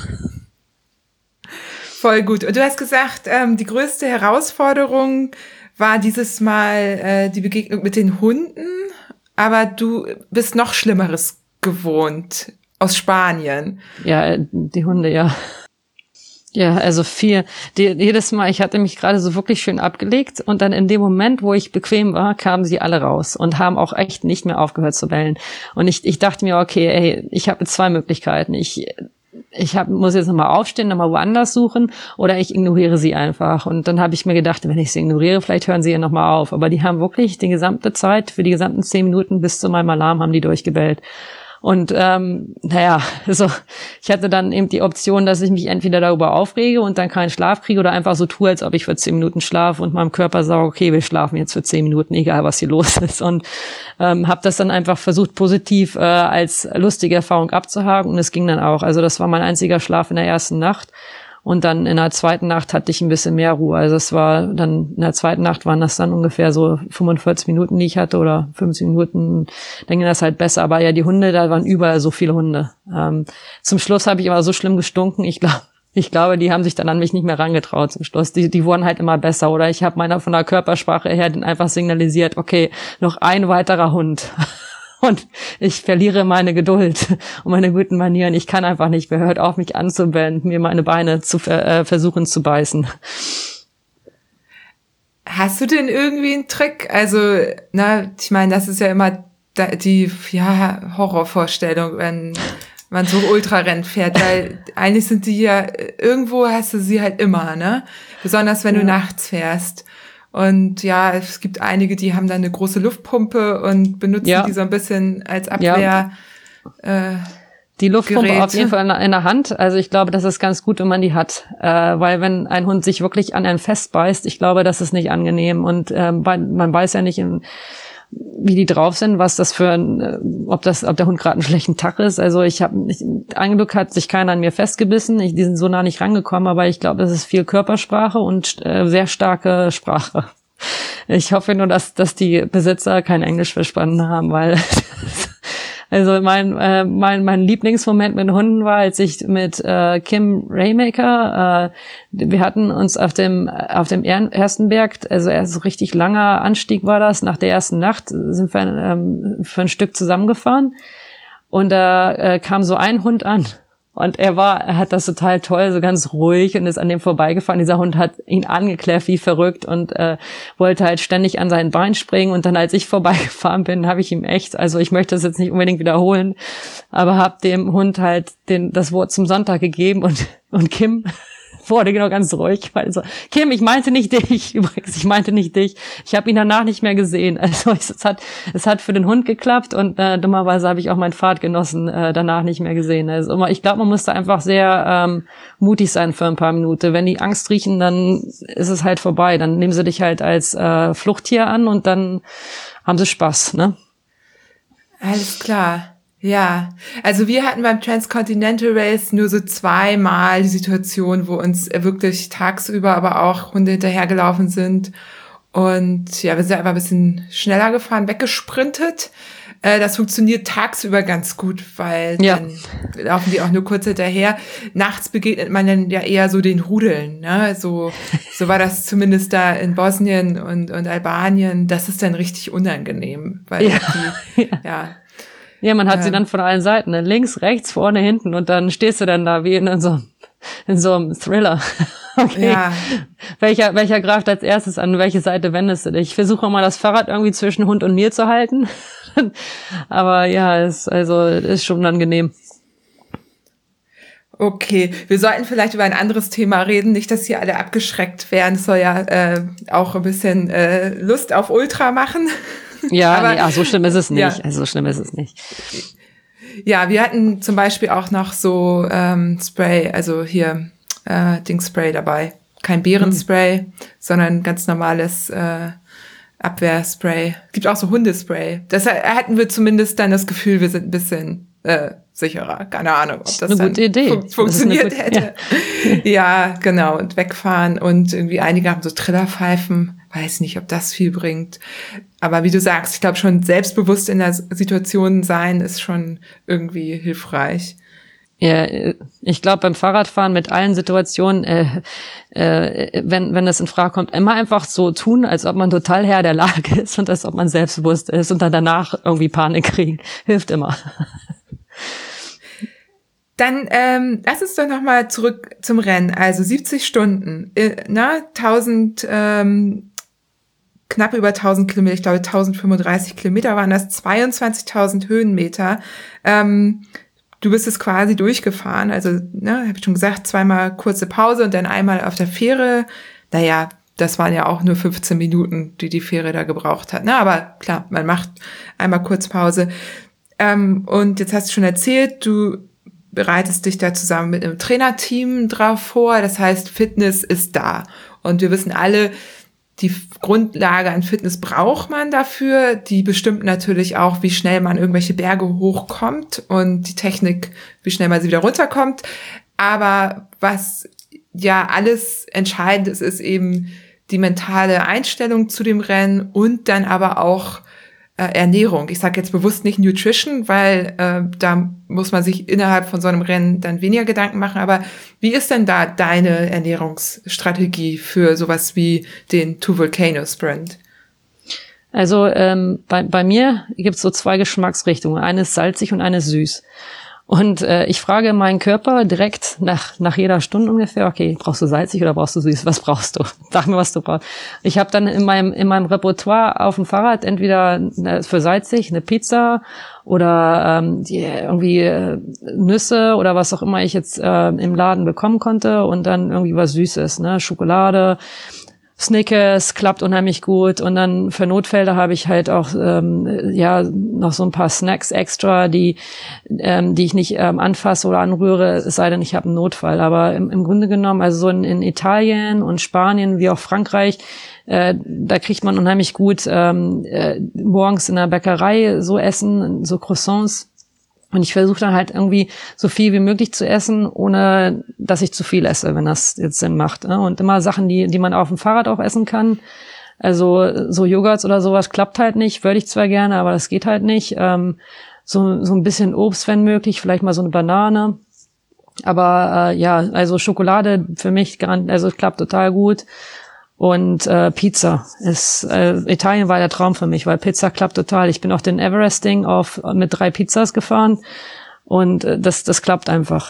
Voll gut. Und du hast gesagt, ähm, die größte Herausforderung war dieses Mal äh, die Begegnung mit den Hunden, aber du bist noch Schlimmeres gewohnt. Aus Spanien. Ja, die Hunde, ja. Ja, also viel. Die, jedes Mal, ich hatte mich gerade so wirklich schön abgelegt und dann in dem Moment, wo ich bequem war, kamen sie alle raus und haben auch echt nicht mehr aufgehört zu bellen. Und ich, ich dachte mir, okay, ey, ich habe zwei Möglichkeiten. Ich, ich hab, muss jetzt nochmal aufstehen, nochmal woanders suchen oder ich ignoriere sie einfach. Und dann habe ich mir gedacht, wenn ich sie ignoriere, vielleicht hören sie ja nochmal auf. Aber die haben wirklich die gesamte Zeit, für die gesamten zehn Minuten bis zu meinem Alarm, haben die durchgebellt. Und ähm, naja, also ich hatte dann eben die Option, dass ich mich entweder darüber aufrege und dann keinen Schlaf kriege oder einfach so tue, als ob ich für zehn Minuten schlafe und meinem Körper sage, okay, wir schlafen jetzt für zehn Minuten, egal was hier los ist. Und ähm, habe das dann einfach versucht, positiv äh, als lustige Erfahrung abzuhaken und es ging dann auch. Also das war mein einziger Schlaf in der ersten Nacht. Und dann in der zweiten Nacht hatte ich ein bisschen mehr Ruhe. Also es war dann, in der zweiten Nacht waren das dann ungefähr so fünfundvierzig Minuten, die ich hatte, oder fünfzehn Minuten. Dann ging das halt besser. Aber ja, die Hunde, da waren überall so viele Hunde. Ähm, zum Schluss habe ich aber so schlimm gestunken. Ich glaube, ich glaube, die haben sich dann an mich nicht mehr rangetraut zum Schluss. Die, die wurden halt immer besser. Oder ich habe meiner von der Körpersprache her den einfach signalisiert, okay, noch ein weiterer Hund. Und ich verliere meine Geduld und meine guten Manieren. Ich kann einfach nicht mehr. Hört auf, mich anzubellen, mir meine Beine zu äh, versuchen zu beißen. Hast du denn irgendwie einen Trick? Also, na, ich meine, das ist ja immer die ja, Horrorvorstellung, wenn man so Ultrarennen fährt, weil eigentlich sind die ja, irgendwo hast du sie halt immer, ne? Besonders wenn ja. du nachts fährst. Und ja, es gibt einige, die haben dann eine große Luftpumpe und benutzen ja. die so ein bisschen als Abwehr. Ja. Äh, die Luftpumpe Geräte. Auf jeden Fall in der, in der Hand. Also ich glaube, das ist ganz gut, wenn man die hat. Äh, weil wenn ein Hund sich wirklich an einen festbeißt, ich glaube, das ist nicht angenehm. Und äh, man weiß ja nicht, in, wie die drauf sind, was das für ein, ob das, ob der Hund gerade einen schlechten Tag ist. Also ich habe, ein Glück hat sich keiner an mir festgebissen. Ich, die sind so nah nicht rangekommen, aber ich glaube, das ist viel Körpersprache und äh, sehr starke Sprache. Ich hoffe nur, dass, dass die Besitzer kein Englisch verstanden haben, weil Also mein äh, mein mein Lieblingsmoment mit Hunden war, als ich mit äh, Kim Raymaker, äh, wir hatten uns auf dem auf dem ersten Berg, also erst so richtig langer Anstieg war das, nach der ersten Nacht sind wir ähm, für ein Stück zusammengefahren und da äh, kam so ein Hund an. Und er war, er hat das total toll, so ganz ruhig und ist an dem vorbeigefahren. Dieser Hund hat ihn angekläfft wie verrückt und äh, wollte halt ständig an sein Bein springen. Und dann, als ich vorbeigefahren bin, habe ich ihm echt, also ich möchte das jetzt nicht unbedingt wiederholen, aber habe dem Hund halt den das Wort zum Sonntag gegeben und und Kim wurde genau ganz ruhig, weil so, Kim, ich meinte nicht dich, übrigens, ich meinte nicht dich. Ich habe ihn danach nicht mehr gesehen. Also es, es hat es hat für den Hund geklappt und äh, dummerweise habe ich auch meinen Fahrtgenossen äh, danach nicht mehr gesehen. Also ich glaube, man muss da einfach sehr ähm, mutig sein für ein paar Minuten. Wenn die Angst riechen, dann ist es halt vorbei. Dann nehmen sie dich halt als äh, Fluchttier an und dann haben sie Spaß, ne? Alles klar. Ja, also wir hatten beim Transcontinental Race nur so zweimal die Situation, wo uns wirklich tagsüber aber auch Hunde hinterhergelaufen sind. Und ja, wir sind einfach ein bisschen schneller gefahren, weggesprintet. Äh, das funktioniert tagsüber ganz gut, weil ja. dann laufen die auch nur kurz hinterher. Nachts begegnet man dann ja eher so den Rudeln, ne? So, so war das zumindest da in Bosnien und, und Albanien. Das ist dann richtig unangenehm, weil ja. die, ja. ja Ja, man hat ähm, sie dann von allen Seiten, ne? Links, rechts, vorne, hinten und dann stehst du dann da wie in so, in so einem Thriller. Okay. Ja. Welcher, welcher greift als erstes an? Welche Seite wendest du dich? Ich versuche mal das Fahrrad irgendwie zwischen Hund und mir zu halten. Aber ja, ist, also, ist schon unangenehm. Okay, wir sollten vielleicht über ein anderes Thema reden, nicht, dass hier alle abgeschreckt werden. Es soll ja äh, auch ein bisschen äh, Lust auf Ultra machen. Ja, Aber, nee, ach, so schlimm ist es nicht. Ja. Also so schlimm ist es nicht. Ja, wir hatten zum Beispiel auch noch so ähm, Spray, also hier äh, Dingspray dabei. Kein Bärenspray, hm. sondern ganz normales äh, Abwehrspray. Gibt auch so Hundespray. Das hatten wir zumindest dann das Gefühl, wir sind ein bisschen äh, sicherer. Keine Ahnung, ob das, das eine gute Idee. Fun- funktioniert gute, hätte. Ja. ja, genau. Und wegfahren. Und irgendwie einige haben so Trillerpfeifen. Weiß nicht, ob das viel bringt. Aber wie du sagst, ich glaube schon, selbstbewusst in der Situation sein ist schon irgendwie hilfreich. Ja, ich glaube beim Fahrradfahren mit allen Situationen, äh, äh, wenn wenn das in Frage kommt, immer einfach so tun, als ob man total Herr der Lage ist und als ob man selbstbewusst ist und dann danach irgendwie Panik kriegen. Hilft immer. Dann ähm, lass uns doch nochmal zurück zum Rennen. Also siebzig Stunden, äh, na, tausend, ähm, knapp über tausend Kilometer, ich glaube tausendfünfunddreißig Kilometer waren das, zweiundzwanzigtausend Höhenmeter. Ähm, du bist es quasi durchgefahren, also, ne, habe ich schon gesagt, zweimal kurze Pause und dann einmal auf der Fähre. Naja, das waren ja auch nur fünfzehn Minuten, die die Fähre da gebraucht hat. Na, aber klar, man macht einmal kurz Pause. Ähm, und jetzt hast du schon erzählt, du bereitest dich da zusammen mit einem Trainerteam drauf vor. Das heißt, Fitness ist da. Und wir wissen alle, die Grundlage an Fitness braucht man dafür. Die bestimmt natürlich auch, wie schnell man irgendwelche Berge hochkommt und die Technik, wie schnell man sie wieder runterkommt. Aber was ja alles entscheidend ist, ist eben die mentale Einstellung zu dem Rennen und dann aber auch äh, Ernährung. Ich sage jetzt bewusst nicht Nutrition, weil äh, da muss man sich innerhalb von so einem Rennen dann weniger Gedanken machen. Aber wie ist denn da deine Ernährungsstrategie für sowas wie den Two Volcano Sprint? Also ähm, bei, bei mir gibt's so zwei Geschmacksrichtungen. Eine ist salzig und eine ist süß. Und äh, ich frage meinen Körper direkt nach nach jeder Stunde ungefähr, okay, brauchst du salzig oder brauchst du süß? Was brauchst du? Sag mir, was du brauchst. Ich habe dann in meinem in meinem Repertoire auf dem Fahrrad entweder für salzig eine Pizza oder ähm, die, irgendwie äh, Nüsse oder was auch immer ich jetzt äh, im Laden bekommen konnte und dann irgendwie was Süßes, ne, Schokolade. Snickers klappt unheimlich gut und dann für Notfälle habe ich halt auch ähm, ja noch so ein paar Snacks extra, die ähm, die ich nicht ähm, anfasse oder anrühre, es sei denn, ich habe einen Notfall. Aber im, im Grunde genommen, also so in, in Italien und Spanien wie auch Frankreich, äh, da kriegt man unheimlich gut ähm, äh, morgens in der Bäckerei so Essen, so Croissants. Und ich versuche dann halt irgendwie so viel wie möglich zu essen, ohne dass ich zu viel esse, wenn das jetzt Sinn macht. Und immer Sachen, die die man auf dem Fahrrad auch essen kann. Also so Joghurts oder sowas klappt halt nicht. Würde ich zwar gerne, aber das geht halt nicht. Ähm, so so ein bisschen Obst, wenn möglich, vielleicht mal so eine Banane. Aber äh, ja, also Schokolade für mich, also es klappt total gut. Und äh, Pizza ist, äh, Italien war der Traum für mich, weil Pizza klappt total. Ich bin auch den Everesting auf mit drei Pizzas gefahren und äh, das das klappt einfach.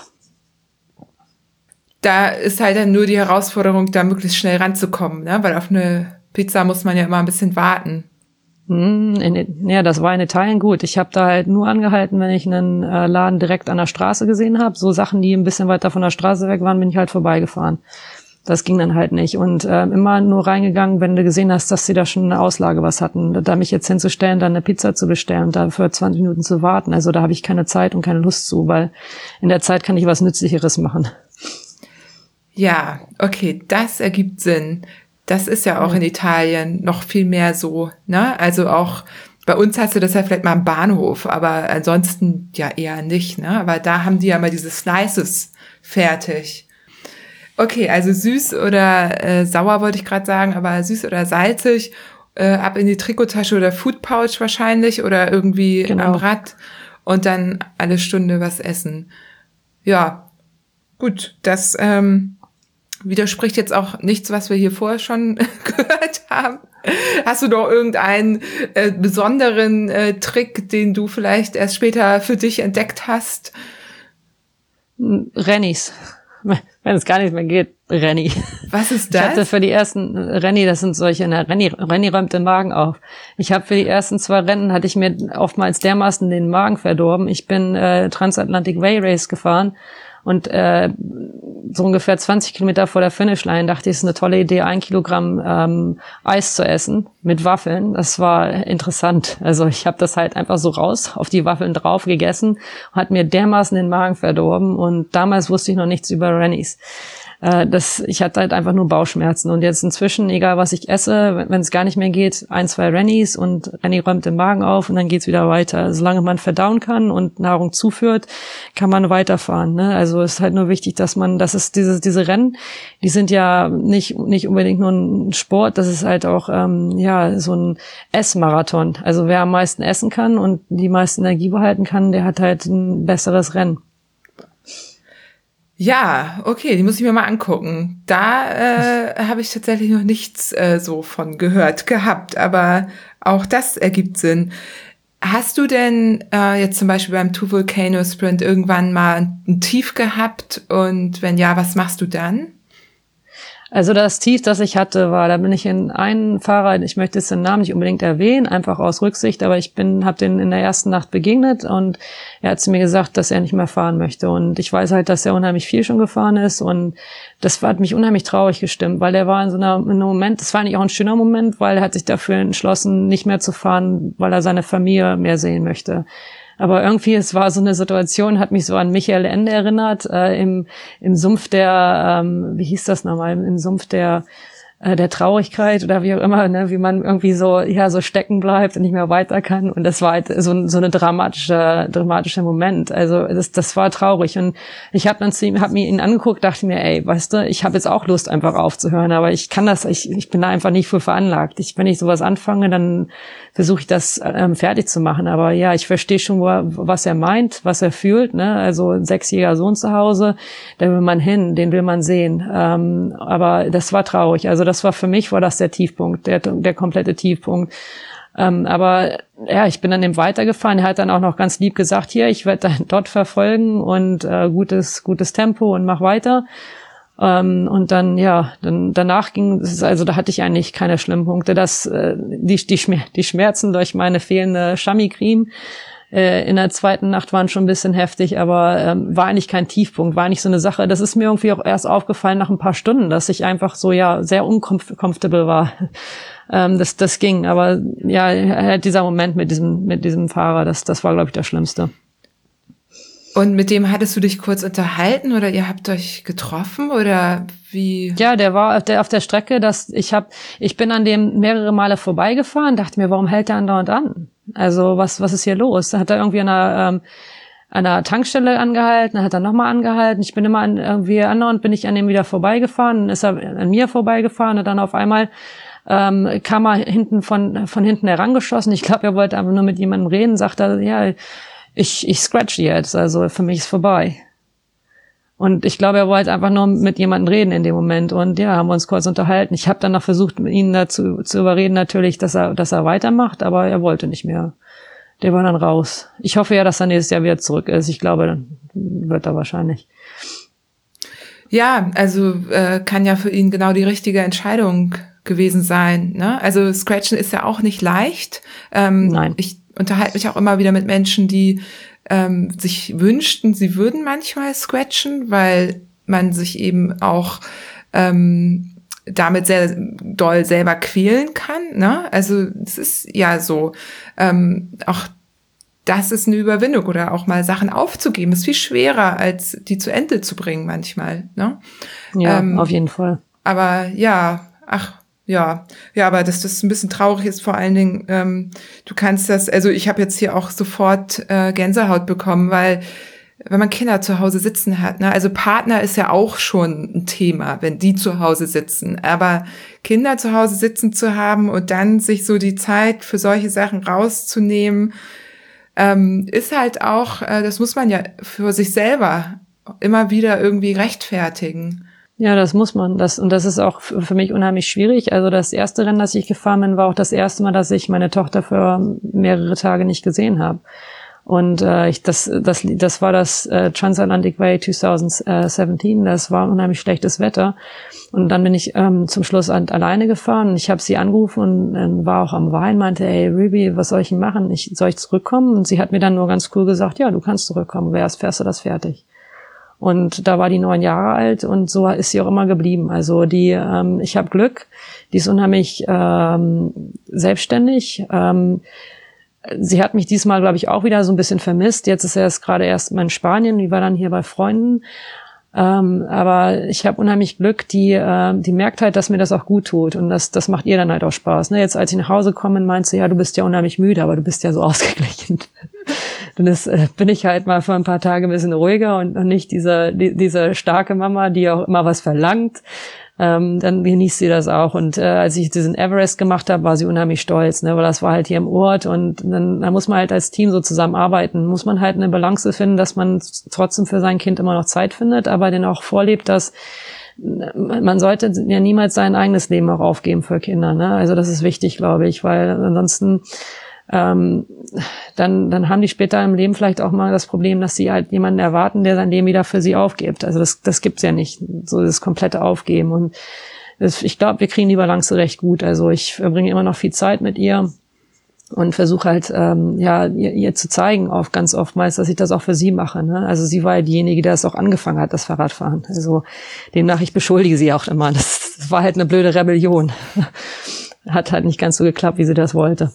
Da ist halt dann nur die Herausforderung, da möglichst schnell ranzukommen, ne? Weil auf eine Pizza muss man ja immer ein bisschen warten. Hm, in, ja, das war in Italien gut. Ich habe da halt nur angehalten, wenn ich einen äh, Laden direkt an der Straße gesehen habe. So Sachen, die ein bisschen weiter von der Straße weg waren, bin ich halt vorbeigefahren. Das ging dann halt nicht. Und äh, immer nur reingegangen, wenn du gesehen hast, dass sie da schon eine Auslage was hatten. Da mich jetzt hinzustellen, dann eine Pizza zu bestellen und dafür zwanzig Minuten zu warten. Also da habe ich keine Zeit und keine Lust zu, weil in der Zeit kann ich was Nützlicheres machen. Ja, okay, das ergibt Sinn. Das ist ja auch in Italien noch viel mehr so, ne? Also auch bei uns hast du das ja vielleicht mal am Bahnhof, aber ansonsten ja eher nicht, ne? Aber da haben die ja mal diese Slices fertig. Okay, also süß oder äh, sauer wollte ich gerade sagen, aber süß oder salzig, äh, ab in die Trikottasche oder Food Pouch wahrscheinlich oder irgendwie Genau. am Rad und dann alle Stunde was essen. Ja, gut, das ähm, widerspricht jetzt auch nichts, was wir hier vorher schon gehört haben. Hast du noch irgendeinen äh, besonderen äh, Trick, den du vielleicht erst später für dich entdeckt hast? Rennies. Wenn es gar nicht mehr geht, Rennie. Was ist das? Ich hatte für die ersten Rennie, das sind solche, ne, Rennie, Rennie räumt den Magen auf. Ich habe für die ersten zwei Rennen, hatte ich mir oftmals dermaßen den Magen verdorben. Ich bin äh, Transatlantic Way Race gefahren und äh, so ungefähr zwanzig Kilometer vor der Finishline dachte ich, es ist eine tolle Idee, ein Kilogramm ähm, Eis zu essen mit Waffeln. Das war interessant. Also ich habe das halt einfach so raus auf die Waffeln drauf gegessen, hat mir dermaßen den Magen verdorben und damals wusste ich noch nichts über Rennies. Äh, das, ich hatte halt einfach nur Bauchschmerzen und jetzt inzwischen, egal was ich esse, wenn es gar nicht mehr geht, ein, zwei Rennies und Rennie räumt den Magen auf und dann geht's wieder weiter. Solange man verdauen kann und Nahrung zuführt, kann man weiterfahren. Ne? Also es ist halt nur wichtig, dass man, das ist diese diese Rennen, die sind ja nicht nicht unbedingt nur ein Sport, das ist halt auch ähm, ja so ein Essmarathon. Also wer am meisten essen kann und die meiste Energie behalten kann, der hat halt ein besseres Rennen. Ja, okay, die muss ich mir mal angucken. Da äh, habe ich tatsächlich noch nichts äh, so von gehört gehabt, aber auch das ergibt Sinn. Hast du denn äh, jetzt zum Beispiel beim Two Volcano Sprint irgendwann mal ein Tief gehabt und wenn ja, was machst du dann? Also das Tief, das ich hatte, war, da bin ich in einen Fahrer, ich möchte jetzt den Namen nicht unbedingt erwähnen, einfach aus Rücksicht, aber ich bin, habe den in der ersten Nacht begegnet und er hat zu mir gesagt, dass er nicht mehr fahren möchte und ich weiß halt, dass er unheimlich viel schon gefahren ist und das hat mich unheimlich traurig gestimmt, weil er war in so einer, in einem Moment, das war eigentlich auch ein schöner Moment, weil er hat sich dafür entschlossen, nicht mehr zu fahren, weil er seine Familie mehr sehen möchte. Aber irgendwie, es war so eine Situation, hat mich so an Michael Ende erinnert, äh, im, im Sumpf der, ähm, wie hieß das nochmal, im Sumpf der, äh, der Traurigkeit oder wie auch immer, ne, wie man irgendwie so, ja, so stecken bleibt und nicht mehr weiter kann. Und das war halt so, so eine dramatische, dramatischer Moment. Also, das, das war traurig. Und ich habe dann zu ihm, hab mir ihn angeguckt, dachte mir, ey, weißt du, ich habe jetzt auch Lust, einfach aufzuhören, aber ich kann das, ich, ich bin da einfach nicht für veranlagt. Ich, wenn ich sowas anfange, dann versuche ich das ähm, fertig zu machen. Aber ja, ich verstehe schon, wo er, was er meint, was er fühlt. Ne? Also ein sechsjähriger Sohn zu Hause, da will man hin, den will man sehen. Ähm, aber das war traurig. Also das war für mich, war das der Tiefpunkt, der, der komplette Tiefpunkt. Ähm, aber ja, ich bin dann eben weitergefahren. Er hat dann auch noch ganz lieb gesagt, hier, ich werde dein dort verfolgen und äh, gutes gutes Tempo und mach weiter. Ähm, und dann, ja, dann danach ging es, also da hatte ich eigentlich keine schlimmen Punkte. Das, äh, die, die, Schmer- die Schmerzen durch meine fehlende Chami-Creme äh, in der zweiten Nacht waren schon ein bisschen heftig, aber ähm, war eigentlich kein Tiefpunkt, war nicht so eine Sache. Das ist mir irgendwie auch erst aufgefallen nach ein paar Stunden, dass ich einfach so, ja, sehr uncomfortable war. ähm, das, das ging, aber ja, dieser Moment mit diesem, mit diesem Fahrer, das, das war, glaube ich, der Schlimmste. Und mit dem hattest du dich kurz unterhalten oder ihr habt euch getroffen oder wie? Ja, der war auf der, auf der Strecke, dass ich hab, ich bin an dem mehrere Male vorbeigefahren, dachte mir, warum hält der andauernd an? Also was, was ist hier los? Da hat er irgendwie an einer, ähm, an einer Tankstelle angehalten, dann hat er nochmal angehalten. Ich bin immer an, irgendwie andauernd bin ich an dem wieder vorbeigefahren, dann ist er an mir vorbeigefahren und dann auf einmal ähm, kam er hinten von, von hinten herangeschossen. Ich glaube, er wollte aber nur mit jemandem reden, sagt er, ja, ich, ich scratch jetzt, also für mich ist vorbei. Und ich glaube, er wollte einfach nur mit jemandem reden in dem Moment. Und ja, haben wir uns kurz unterhalten. Ich habe dann noch versucht, ihn dazu zu überreden, natürlich, dass er, dass er weitermacht, aber er wollte nicht mehr. Der war dann raus. Ich hoffe ja, dass er nächstes Jahr wieder zurück ist. Ich glaube, dann wird er wahrscheinlich. Ja, also äh, kann ja für ihn genau die richtige Entscheidung gewesen sein. Ne? Also Scratchen ist ja auch nicht leicht. Ähm, Nein. Ich unterhalte mich auch immer wieder mit Menschen, die ähm, sich wünschten, sie würden manchmal scratchen, weil man sich eben auch ähm, damit sehr doll selber quälen kann. Ne? Also es ist ja so, ähm, auch das ist eine Überwindung oder auch mal Sachen aufzugeben, ist viel schwerer, als die zu Ende zu bringen manchmal. Ne? Ja, ähm, auf jeden Fall. Aber ja, ach, ja, ja, aber dass das ein bisschen traurig ist, vor allen Dingen, ähm, du kannst das, also ich habe jetzt hier auch sofort äh, Gänsehaut bekommen, weil wenn man Kinder zu Hause sitzen hat, ne, also Partner ist ja auch schon ein Thema, wenn die zu Hause sitzen, aber Kinder zu Hause sitzen zu haben und dann sich so die Zeit für solche Sachen rauszunehmen, ähm, ist halt auch, äh, das muss man ja für sich selber immer wieder irgendwie rechtfertigen. Ja, das muss man. Das, und das ist auch für mich unheimlich schwierig. Also das erste Rennen, das ich gefahren bin, war auch das erste Mal, dass ich meine Tochter für mehrere Tage nicht gesehen habe. Und äh, ich, das, das, das war das äh, Transatlantic Way zwanzig siebzehn. Das war unheimlich schlechtes Wetter. Und dann bin ich ähm, zum Schluss an, alleine gefahren. Und ich habe sie angerufen und äh, war auch am Weinen, meinte, ey Ruby, was soll ich denn machen? Ich, soll ich zurückkommen? Und sie hat mir dann nur ganz cool gesagt, ja, du kannst zurückkommen. Wärst, fährst du das fertig. Und da war die neun Jahre alt und so ist sie auch immer geblieben. Also die, ähm, ich habe Glück, die ist unheimlich ähm, selbstständig. Ähm, sie hat mich diesmal, glaube ich, auch wieder so ein bisschen vermisst. Jetzt ist er erst gerade erst mal in Spanien, die war dann hier bei Freunden. Ähm, aber ich habe unheimlich Glück, die äh, die merkt halt, dass mir das auch gut tut und das das macht ihr dann halt auch Spaß. Ne? Jetzt als ich nach Hause komme, meint sie, ja, du bist ja unheimlich müde, aber du bist ja so ausgeglichen. Dann ist, äh, bin ich halt mal für ein paar Tage ein bisschen ruhiger und, und nicht diese die, diese starke Mama, die auch immer was verlangt. Ähm, dann genießt sie das auch. Und äh, als ich diesen Everest gemacht habe, war sie unheimlich stolz, ne, weil das war halt hier im Ort und dann, dann muss man halt als Team so zusammenarbeiten, muss man halt eine Balance finden, dass man trotzdem für sein Kind immer noch Zeit findet, aber den auch vorlebt, dass man sollte ja niemals sein eigenes Leben auch aufgeben für Kinder, ne? Also das ist wichtig, glaube ich, weil ansonsten ähm, dann dann haben die später im Leben vielleicht auch mal das Problem, dass sie halt jemanden erwarten, der sein Leben wieder für sie aufgibt. Also das das gibt's ja nicht, so das komplette Aufgeben. Und das, ich glaube, wir kriegen die Balance recht gut. Also ich verbringe immer noch viel Zeit mit ihr und versuche halt ähm, ja ihr, ihr zu zeigen, auch ganz oftmals, dass ich das auch für sie mache. Ne? Also sie war ja diejenige, die das auch angefangen hat, das Fahrradfahren. Also demnach, ich beschuldige sie auch immer. Das, das war halt eine blöde Rebellion. Hat halt nicht ganz so geklappt, wie sie das wollte.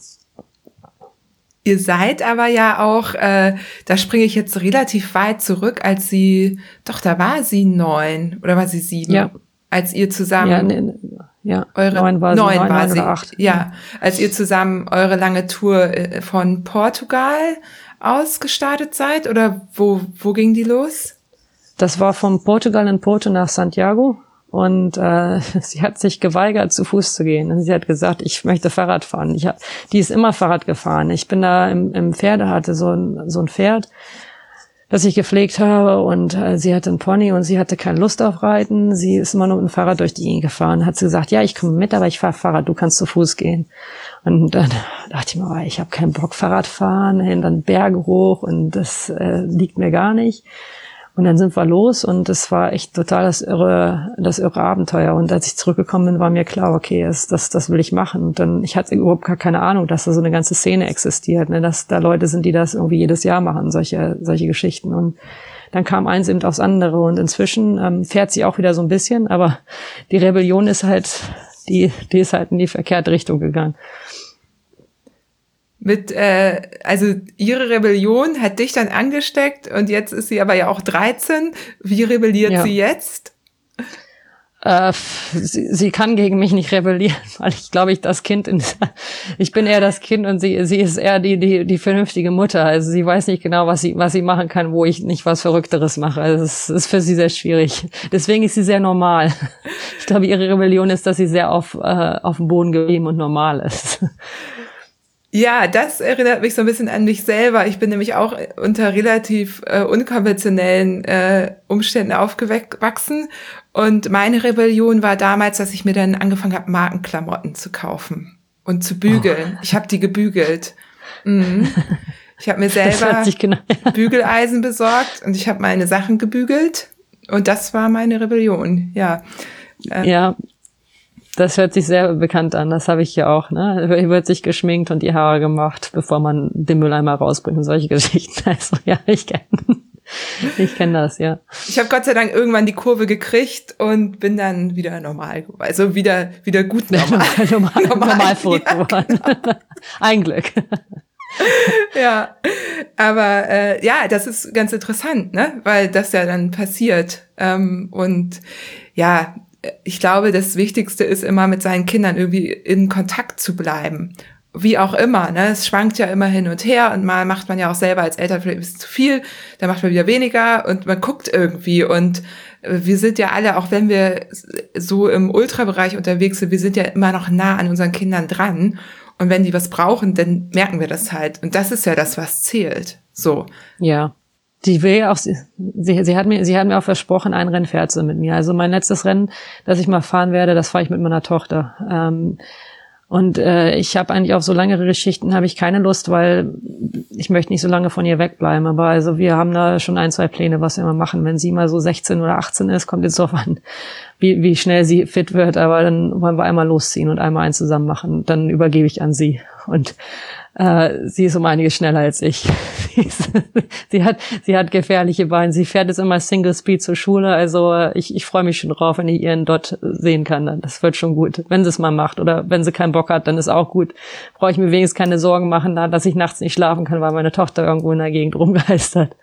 Ihr seid aber ja auch, äh, da springe ich jetzt relativ weit zurück, als sie, doch, da war sie neun oder war sie sieben, ja. als ihr zusammen, ja, ne, ja. eure, neun war sie, neun, neun, war neun sie, oder acht. ja, als ihr zusammen eure lange Tour von Portugal aus gestartet seid, oder wo, wo ging die los? Das war von Portugal in Porto nach Santiago. Und äh, sie hat sich geweigert, zu Fuß zu gehen. Und sie hat gesagt, ich möchte Fahrrad fahren. Ich hab, die ist immer Fahrrad gefahren. Ich bin da im, im Pferde, hatte so ein, so ein Pferd, das ich gepflegt habe. Und äh, sie hatte einen Pony und sie hatte keine Lust auf Reiten. Sie ist immer nur mit dem Fahrrad durch die Gegend gefahren. Hat sie gesagt, ja, ich komme mit, aber ich fahre Fahrrad, du kannst zu Fuß gehen. Und dann dachte ich mir, ich habe keinen Bock Fahrrad fahren, hin dann Berge hoch und das äh, liegt mir gar nicht. Und dann sind wir los und es war echt total das irre, das irre Abenteuer. Und als ich zurückgekommen bin, war mir klar, okay, das, das, das will ich machen. Und dann, ich hatte überhaupt gar keine Ahnung, dass da so eine ganze Szene existiert, ne, dass da Leute sind, die das irgendwie jedes Jahr machen, solche, solche Geschichten. Und dann kam eins eben aufs andere. Und inzwischen ähm, fährt sie auch wieder so ein bisschen, aber die Rebellion ist halt, die, die ist halt in die verkehrte Richtung gegangen. Mit, äh, also ihre Rebellion hat dich dann angesteckt und jetzt ist sie aber ja auch dreizehn. Wie rebelliert ja. sie jetzt? Äh, sie, sie kann gegen mich nicht rebellieren, weil ich glaube, ich das Kind, in, ich bin eher das Kind und sie, sie ist eher die, die, die vernünftige Mutter. Also sie weiß nicht genau, was sie, was sie machen kann, wo ich nicht was Verrückteres mache. Also es ist für sie sehr schwierig. Deswegen ist sie sehr normal. Ich glaube, ihre Rebellion ist, dass sie sehr auf, äh, auf dem Boden geblieben und normal ist. Ja, das erinnert mich so ein bisschen an mich selber. Ich bin nämlich auch unter relativ äh, unkonventionellen äh, Umständen aufgewachsen. Und meine Rebellion war damals, dass ich mir dann angefangen habe, Markenklamotten zu kaufen und zu bügeln. Oh. Ich habe die gebügelt. Mhm. Ich habe mir selber genau, ja. Bügeleisen besorgt und ich habe meine Sachen gebügelt. Und das war meine Rebellion, ja. Äh, ja. Das hört sich sehr bekannt an, das habe ich ja auch, ne? Hier wird sich geschminkt und die Haare gemacht, bevor man den Mülleimer rausbringt und solche Geschichten. Also ja, ich kenne ich kenn das, ja. Ich habe Gott sei Dank irgendwann die Kurve gekriegt und bin dann wieder normal, also wieder wieder gut normal. normal, normal, normal verrückt geworden. Ja, genau. Ein Glück. Ja, aber äh, ja, das ist ganz interessant, ne? Weil das ja dann passiert. Ähm, und ja, ich glaube, das Wichtigste ist immer, mit seinen Kindern irgendwie in Kontakt zu bleiben. Wie auch immer, ne? Es schwankt ja immer hin und her und mal macht man ja auch selber als Eltern vielleicht ein bisschen zu viel, dann macht man wieder weniger und man guckt irgendwie und wir sind ja alle, auch wenn wir so im Ultrabereich unterwegs sind, wir sind ja immer noch nah an unseren Kindern dran und wenn die was brauchen, dann merken wir das halt und das ist ja das, was zählt. So. Ja. Die will ja auch, sie, sie, sie hat mir, sie hat mir auch versprochen, ein Rennen fährt sie mit mir. Also mein letztes Rennen, das ich mal fahren werde, das fahre ich mit meiner Tochter. Ähm, und äh, ich habe eigentlich auf so langere Geschichten habe ich keine Lust, weil ich möchte nicht so lange von ihr wegbleiben. Aber also wir haben da schon ein, zwei Pläne, was wir immer machen. Wenn sie mal so sechzehn oder achtzehn ist, kommt jetzt drauf an, wie, wie schnell sie fit wird. Aber dann wollen wir einmal losziehen und einmal einen zusammen machen. Dann übergebe ich an sie. Und äh, sie ist um einiges schneller als ich. sie, ist, sie hat sie hat gefährliche Beine. Sie fährt jetzt immer Single Speed zur Schule. Also ich ich freue mich schon drauf, wenn ich ihren dort sehen kann. Das wird schon gut, wenn sie es mal macht. Oder wenn sie keinen Bock hat, dann ist auch gut. Brauche ich mir wenigstens keine Sorgen machen, dass ich nachts nicht schlafen kann, weil meine Tochter irgendwo in der Gegend rumgeistert.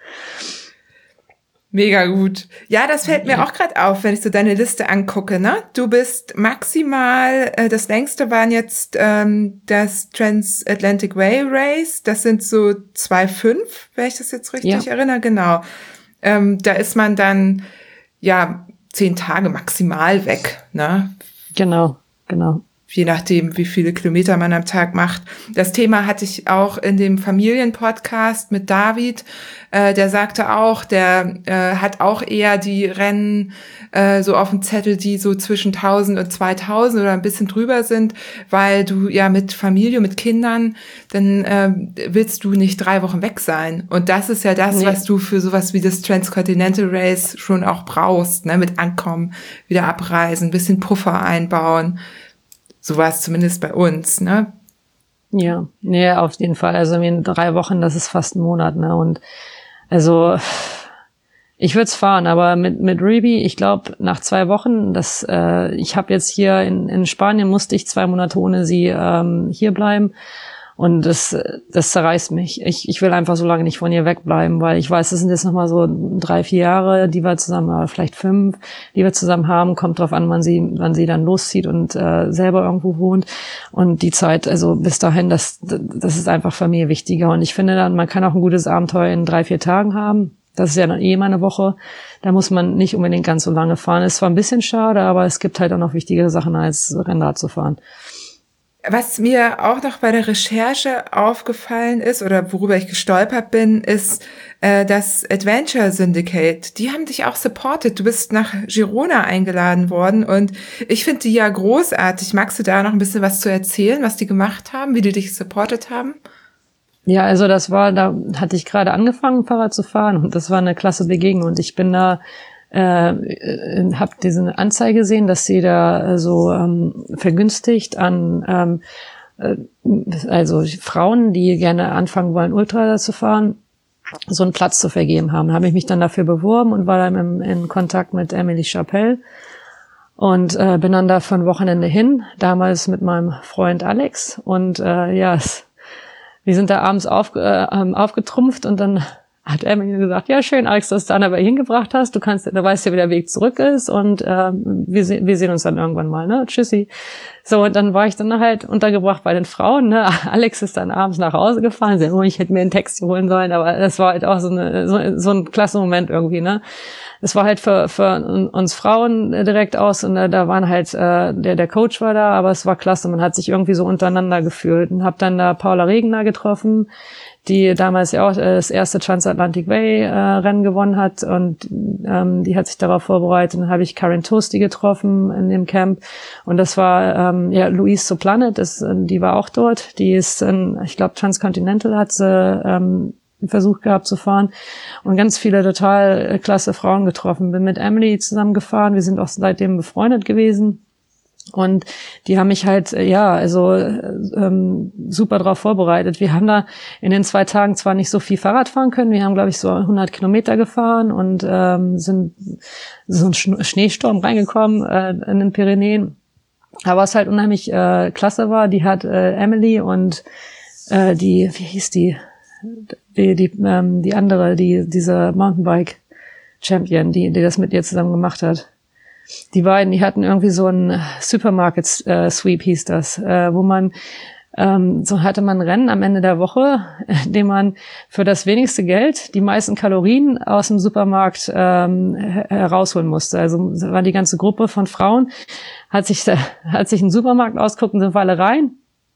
Mega gut. Ja, das fällt mir auch gerade auf, wenn ich so deine Liste angucke, ne? Du bist maximal, äh, das längste waren jetzt ähm, das Transatlantic Rail Race, das sind so zwei Komma fünf, wenn ich das jetzt richtig ja. erinnere, genau. Ähm, da ist man dann, ja, zehn Tage maximal weg, ne? Genau, genau. Je nachdem, wie viele Kilometer man am Tag macht. Das Thema hatte ich auch in dem Familienpodcast mit David. Äh, der sagte auch, der äh, hat auch eher die Rennen äh, so auf dem Zettel, die so zwischen tausend und zweitausend oder ein bisschen drüber sind, weil du ja mit Familie, mit Kindern, dann äh, willst du nicht drei Wochen weg sein. Und das ist ja das, nee. was du für sowas wie das Transcontinental Race schon auch brauchst, ne? Mit Ankommen, wieder abreisen, ein bisschen Puffer einbauen. So war es zumindest bei uns, ne? Ja, nee, auf jeden Fall. Also in drei Wochen, das ist fast ein Monat, ne? Und also ich würde es fahren, aber mit mit Ruby, ich glaube nach zwei Wochen, das äh, ich habe jetzt hier in in Spanien musste ich zwei Monate ohne sie ähm, hier bleiben. Und das, das zerreißt mich. Ich, ich will einfach so lange nicht von ihr wegbleiben, weil ich weiß, das sind jetzt nochmal so drei, vier Jahre, die wir zusammen, oder vielleicht fünf, die wir zusammen haben. Kommt drauf an, wann sie, wann sie dann loszieht und äh, selber irgendwo wohnt. Und die Zeit, also bis dahin, das, das ist einfach für mich wichtiger. Und ich finde dann, man kann auch ein gutes Abenteuer in drei, vier Tagen haben. Das ist ja dann eh mal eine Woche. Da muss man nicht unbedingt ganz so lange fahren. Ist zwar ein bisschen schade, aber es gibt halt auch noch wichtigere Sachen, als Rennrad zu fahren. Was mir auch noch bei der Recherche aufgefallen ist oder worüber ich gestolpert bin, ist äh, das Adventure Syndicate. Die haben dich auch supportet. Du bist nach Girona eingeladen worden und ich finde die ja großartig. Magst du da noch ein bisschen was zu erzählen, was die gemacht haben, wie die dich supportet haben? Ja, also das war, da hatte ich gerade angefangen, Fahrrad zu fahren und das war eine klasse Begegnung und ich bin da äh, äh habe diese Anzeige gesehen, dass sie da äh, so ähm, vergünstigt an ähm, äh, also Frauen, die gerne anfangen wollen, Ultra zu fahren, so einen Platz zu vergeben haben. Da habe ich mich dann dafür beworben und war dann im, in Kontakt mit Emily Chapelle und äh, bin dann da für ein Wochenende hin, damals mit meinem Freund Alex und äh, ja, es, wir sind da abends auf, äh, aufgetrumpft und dann hat Emily gesagt, ja schön, Alex, dass du Anna bei hingebracht hast. Du kannst, du weißt ja, wie der Weg zurück ist und äh, wir, se- wir sehen uns dann irgendwann mal, ne? Tschüssi. So, und dann war ich dann halt untergebracht bei den Frauen, ne? Alex ist dann abends nach Hause gefahren. Sie, oh, ich hätte mir einen Taxi holen sollen, aber das war halt auch so, eine, so, so ein klasse Moment irgendwie, ne? Es war halt für, für uns Frauen direkt aus und äh, da waren halt, äh, der, der Coach war da, aber es war klasse. Man hat sich irgendwie so untereinander gefühlt und hab dann da Paula Regner getroffen, die damals ja auch äh, das erste Transatlantic Way äh, Rennen gewonnen hat und ähm, die hat sich darauf vorbereitet. Dann habe ich Karen Toasty getroffen in dem Camp und das war ähm, ja Louise Soplanet, das, die war auch dort. Die ist, in, ich glaube, Transcontinental hat sie ähm, Versuch gehabt zu fahren und ganz viele total klasse Frauen getroffen. Bin mit Emily zusammen gefahren, wir sind auch seitdem befreundet gewesen und die haben mich halt, ja, also ähm, super drauf vorbereitet. Wir haben da in den zwei Tagen zwar nicht so viel Fahrrad fahren können, wir haben, glaube ich, so hundert Kilometer gefahren und ähm, sind so ein Sch- Schneesturm reingekommen äh, in den Pyrenäen. Aber was halt unheimlich äh, klasse war, die hat äh, Emily und äh, die, wie hieß die? Die, die, ähm, die andere, die, diese Mountainbike-Champion, die, die das mit ihr zusammen gemacht hat. Die beiden, die hatten irgendwie so ein Supermarket-Sweep, hieß das, äh, wo man, ähm, so hatte man ein Rennen am Ende der Woche, in dem man für das wenigste Geld die meisten Kalorien aus dem Supermarkt ähm, herausholen musste. Also war die ganze Gruppe von Frauen, hat sich, hat sich einen Supermarkt ausgeguckt und sind alle rein.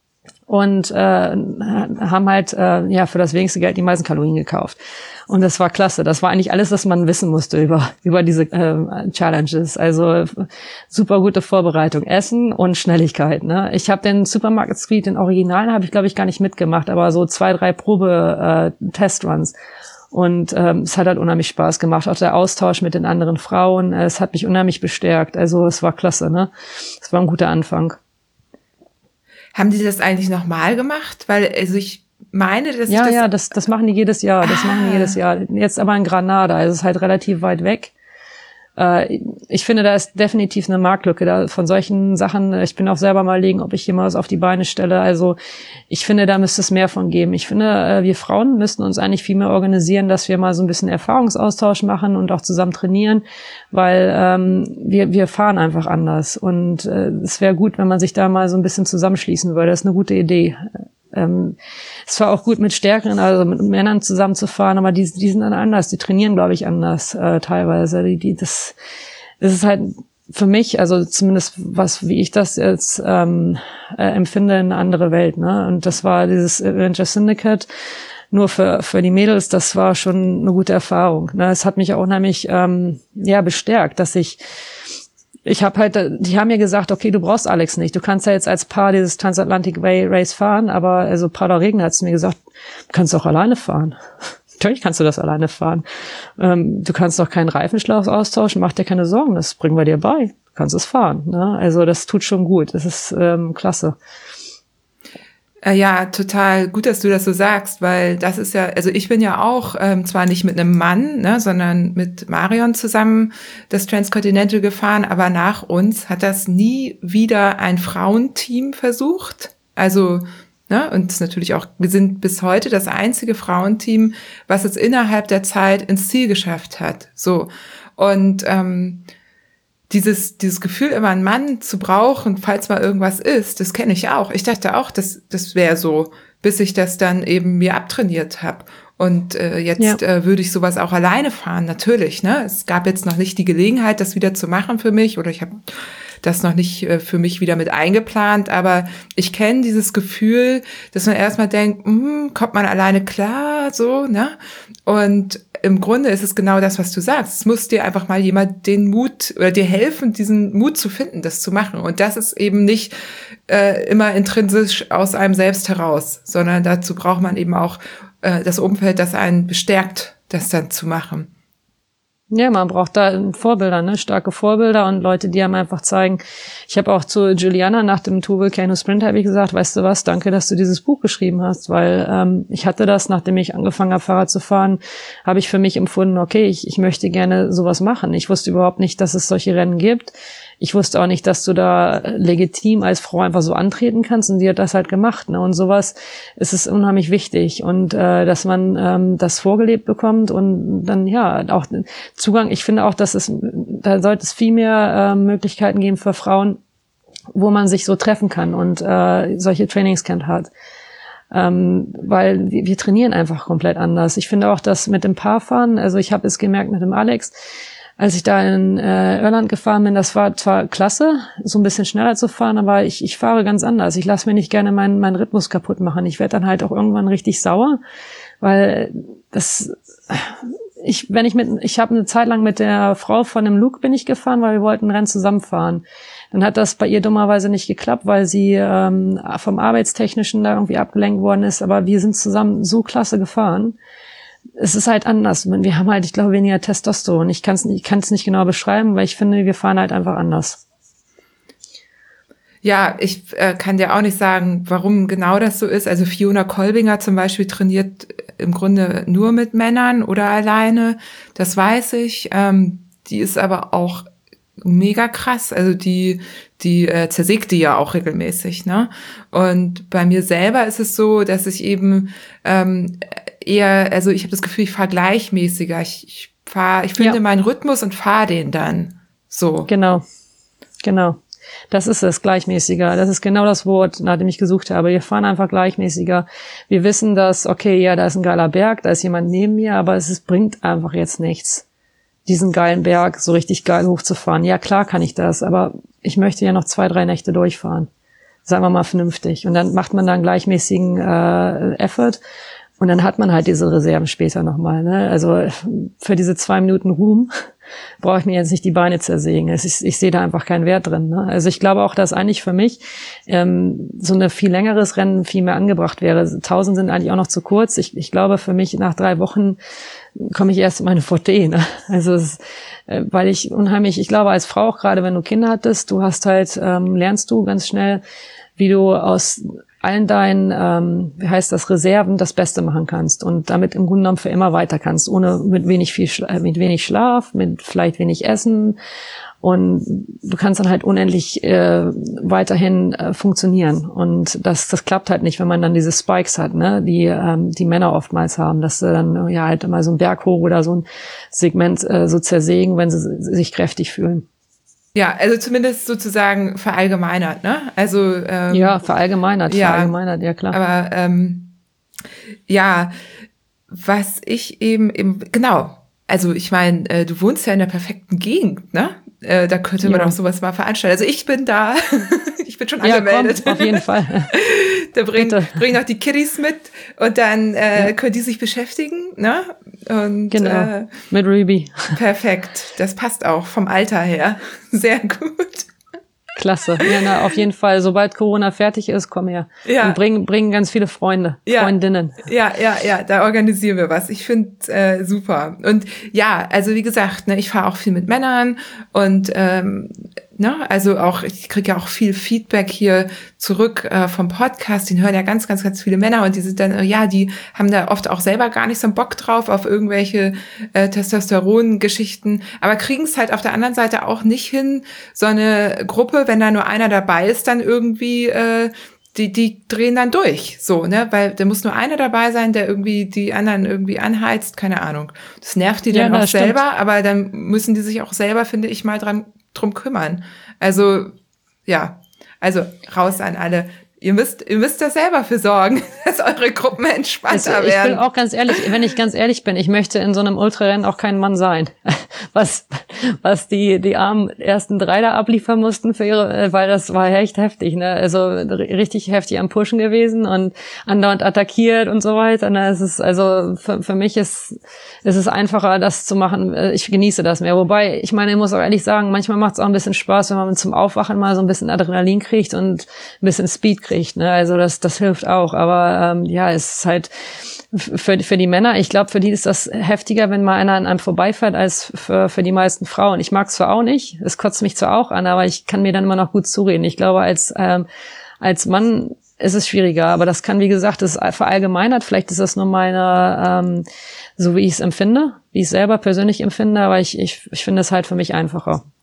Und äh, haben halt äh, ja für das wenigste Geld die meisten Kalorien gekauft. Und das war klasse. Das war eigentlich alles, was man wissen musste über über diese äh, Challenges. Also super gute Vorbereitung, Essen und Schnelligkeit. Ne? Ich habe den Supermarket Suite, den Originalen, habe ich glaube ich gar nicht mitgemacht, aber so zwei, drei Probe äh, Testruns. Und ähm, es hat halt unheimlich Spaß gemacht. Auch der Austausch mit den anderen Frauen, äh, es hat mich unheimlich bestärkt. Also es war klasse. Ne? Es war ein guter Anfang. Haben die das eigentlich nochmal gemacht? Weil, also ich meine, dass Ja, das ja, das, das machen die jedes Jahr. Das ah. machen die jedes Jahr. Jetzt aber in Granada. Also es ist halt relativ weit weg. Äh, ich finde, da ist definitiv eine Marktlücke da von solchen Sachen. Ich bin auch selber mal legen, ob ich hier mal was auf die Beine stelle. Also ich finde, da müsste es mehr von geben. Ich finde, äh, wir Frauen müssten uns eigentlich viel mehr organisieren, dass wir mal so ein bisschen Erfahrungsaustausch machen und auch zusammen trainieren, weil ähm, wir wir fahren einfach anders. Und äh, es wäre gut, wenn man sich da mal so ein bisschen zusammenschließen würde. Das ist eine gute Idee. Ähm, es war auch gut mit Stärkeren, also mit Männern zusammenzufahren, aber die, die sind dann anders, die trainieren, glaube ich, anders äh, teilweise. Die, die, das, das ist halt für mich, also zumindest was, wie ich das jetzt ähm, äh, empfinde, eine andere Welt. Ne? Und das war dieses Adventure Syndicate nur für für die Mädels, das war schon eine gute Erfahrung. Ne? Es hat mich auch unheimlich ähm, ja bestärkt, dass ich Ich habe halt, die haben mir gesagt, okay, du brauchst Alex nicht. Du kannst ja jetzt als Paar dieses Transatlantic Way Race fahren, aber also Paula Regner hat es mir gesagt, du kannst auch alleine fahren. Natürlich kannst du das alleine fahren. Ähm, du kannst doch keinen Reifenschlauch austauschen, mach dir keine Sorgen, das bringen wir dir bei. Du kannst es fahren. Ne? Also das tut schon gut. Das ist ähm, klasse. Ja, total gut, dass du das so sagst, weil das ist ja, also ich bin ja auch ähm, zwar nicht mit einem Mann, ne, sondern mit Marion zusammen das Transcontinental gefahren, aber nach uns hat das nie wieder ein Frauenteam versucht. Also, ne, und es ist natürlich auch, wir sind bis heute das einzige Frauenteam, was es innerhalb der Zeit ins Ziel geschafft hat. So. Und ähm, Dieses, dieses Gefühl, immer einen Mann zu brauchen, falls mal irgendwas ist, das kenne ich auch. Ich dachte auch, das, das wäre so, bis ich das dann eben mir abtrainiert habe. Und äh, jetzt ja. äh, würde ich sowas auch alleine fahren, natürlich. Ne? Es gab jetzt noch nicht die Gelegenheit, das wieder zu machen für mich, oder ich habe das noch nicht äh, für mich wieder mit eingeplant, aber ich kenne dieses Gefühl, dass man erstmal denkt, mh, kommt man alleine klar, so, ne? Und im Grunde ist es genau das, was du sagst. Es muss dir einfach mal jemand den Mut oder dir helfen, diesen Mut zu finden, das zu machen. Und das ist eben nicht äh, immer intrinsisch aus einem selbst heraus, sondern dazu braucht man eben auch äh, das Umfeld, das einen bestärkt, das dann zu machen. Ja, man braucht da Vorbilder, ne, starke Vorbilder und Leute, die einem einfach zeigen. Ich habe auch zu Juliana nach dem Two Volcano Sprint habe ich gesagt, weißt du was, danke, dass du dieses Buch geschrieben hast, weil ähm, ich hatte das, nachdem ich angefangen habe, Fahrrad zu fahren, habe ich für mich empfunden, okay, ich, ich möchte gerne sowas machen. Ich wusste überhaupt nicht, dass es solche Rennen gibt. ich wusste auch nicht, dass du da legitim als Frau einfach so antreten kannst, und sie hat das halt gemacht, ne? Und sowas ist es unheimlich wichtig, und äh, dass man ähm, das vorgelebt bekommt und dann ja auch Zugang. Ich finde auch, dass es da sollte es viel mehr äh, Möglichkeiten geben für Frauen, wo man sich so treffen kann und äh, solche Trainingscamp hat. Ähm, weil wir, wir trainieren einfach komplett anders. Ich finde auch, dass mit dem Paarfahren, also ich habe es gemerkt mit dem Alex, als ich da in äh, Irland gefahren bin, das war zwar klasse, so ein bisschen schneller zu fahren, aber ich, ich fahre ganz anders. Ich lasse mir nicht gerne meinen, meinen Rhythmus kaputt machen. Ich werde dann halt auch irgendwann richtig sauer, weil das... Ich, wenn ich mit, ich habe eine Zeit lang mit der Frau von dem Luke bin ich gefahren, weil wir wollten ein Rennen zusammenfahren. Dann hat das bei ihr dummerweise nicht geklappt, weil sie ähm, vom Arbeitstechnischen da irgendwie abgelenkt worden ist. Aber wir sind zusammen so klasse gefahren. Es ist halt anders. Wir haben halt, ich glaube, weniger Testosteron. Ich kann es ich kann's nicht genau beschreiben, weil ich finde, wir fahren halt einfach anders. Ja, ich äh, kann dir auch nicht sagen, warum genau das so ist. Also Fiona Kolbinger zum Beispiel trainiert im Grunde nur mit Männern oder alleine. Das weiß ich. Ähm, die ist aber auch mega krass. Also die, die äh, zersägt die ja auch regelmäßig, ne? Und bei mir selber ist es so, dass ich eben ähm, eher, also ich habe das Gefühl, ich fahre gleichmäßiger. Ich, ich fahre, ich finde ja. meinen Rhythmus und fahre den dann so. Genau, genau. Das ist es, gleichmäßiger. Das ist genau das Wort, nach dem ich gesucht habe. Wir fahren einfach gleichmäßiger. Wir wissen, dass, okay, ja, da ist ein geiler Berg, da ist jemand neben mir, aber es ist, bringt einfach jetzt nichts, diesen geilen Berg so richtig geil hochzufahren. Ja, klar kann ich das, aber ich möchte ja noch zwei, drei Nächte durchfahren. Sagen wir mal vernünftig. Und dann macht man da einen gleichmäßigen äh, Effort. Und dann hat man halt diese Reserven später nochmal, ne? Also für diese zwei Minuten Ruhm brauche ich mir jetzt nicht die Beine zersägen. Ich, ich sehe da einfach keinen Wert drin, ne? Also ich glaube auch, dass eigentlich für mich ähm, so ein viel längeres Rennen viel mehr angebracht wäre. Tausend sind eigentlich auch noch zu kurz. Ich, ich glaube, für mich nach drei Wochen komme ich erst in meine Forte, ne? Also es, äh, weil ich unheimlich, ich glaube als Frau, auch gerade wenn du Kinder hattest, du hast halt, ähm, lernst du ganz schnell, wie du aus allen deinen, ähm, wie heißt das, Reserven das Beste machen kannst und damit im Grunde genommen für immer weiter kannst, ohne mit wenig viel, Schla- mit wenig Schlaf, mit vielleicht wenig Essen, und du kannst dann halt unendlich äh, weiterhin äh, funktionieren, und das das klappt halt nicht, wenn man dann diese Spikes hat, ne, die ähm, die Männer oftmals haben, dass sie dann ja halt mal so einen Berg hoch oder so ein Segment äh, so zersägen, wenn sie sich kräftig fühlen. Ja, also zumindest sozusagen verallgemeinert, ne? Also ähm, ja, verallgemeinert, ja, verallgemeinert, ja klar. Aber ähm, ja, was ich eben eben genau, also ich meine, äh, du wohnst ja in der perfekten Gegend, ne? Äh, da könnte man ja. auch sowas mal veranstalten. Also ich bin da, ich bin schon ja, angemeldet. Komm, auf jeden Fall. Da bringen bring noch die Kiddies mit und dann äh, ja. können die sich beschäftigen, ne? Und, genau, äh, mit Ruby. Perfekt, das passt auch vom Alter her. Sehr gut. Klasse. Ja, na, auf jeden Fall. Sobald Corona fertig ist, komm her. Ja. Und bringen bringen ganz viele Freunde, ja. Freundinnen. Ja, ja, ja, da organisieren wir was. Ich finde äh, super. Und ja, also wie gesagt, ne, ich fahre auch viel mit Männern und ähm, ne, also auch, ich kriege ja auch viel Feedback hier zurück äh, vom Podcast. Den hören ja ganz, ganz, ganz viele Männer und die sind dann, ja, die haben da oft auch selber gar nicht so einen Bock drauf auf irgendwelche äh, Testosteron-Geschichten, aber kriegen es halt auf der anderen Seite auch nicht hin, so eine Gruppe, wenn da nur einer dabei ist, dann irgendwie äh, die die drehen dann durch, so, ne, weil da muss nur einer dabei sein, der irgendwie die anderen irgendwie anheizt, keine Ahnung. Das nervt die Ja, dann auch das selber, stimmt. aber dann müssen die sich auch selber, finde ich, mal dran drum kümmern. Also, ja, also raus an alle. Ihr müsst, ihr müsst da selber für sorgen, dass eure Gruppen entspannter also, ich werden. bin auch ganz ehrlich, wenn ich ganz ehrlich bin, ich möchte in so einem Ultrarennen auch kein Mann sein. Was, was die, die armen ersten drei da abliefern mussten für ihre, weil das war echt heftig, ne? Also, richtig heftig am Pushen gewesen und andauernd attackiert und so weiter. Ne? Es ist, also, für, für mich ist, ist es einfacher, das zu machen. Ich genieße das mehr. Wobei, ich meine, ich muss auch ehrlich sagen, manchmal macht es auch ein bisschen Spaß, wenn man zum Aufwachen mal so ein bisschen Adrenalin kriegt und ein bisschen Speed kriegt, ne? Also, das, das hilft auch. Aber, ähm, ja, es ist halt, für, für die Männer, ich glaube, für die ist das heftiger, wenn mal einer an einem vorbeifährt, als für, für die meisten Frauen. Ich mag es zwar auch nicht, es kotzt mich zwar auch an, aber ich kann mir dann immer noch gut zureden. Ich glaube, als, ähm, als Mann ist es schwieriger, aber das kann, wie gesagt, das ist verallgemeinert. Vielleicht ist das nur meine, ähm, so wie ich es empfinde, wie ich es selber persönlich empfinde, aber ich, ich, ich finde es halt für mich einfacher.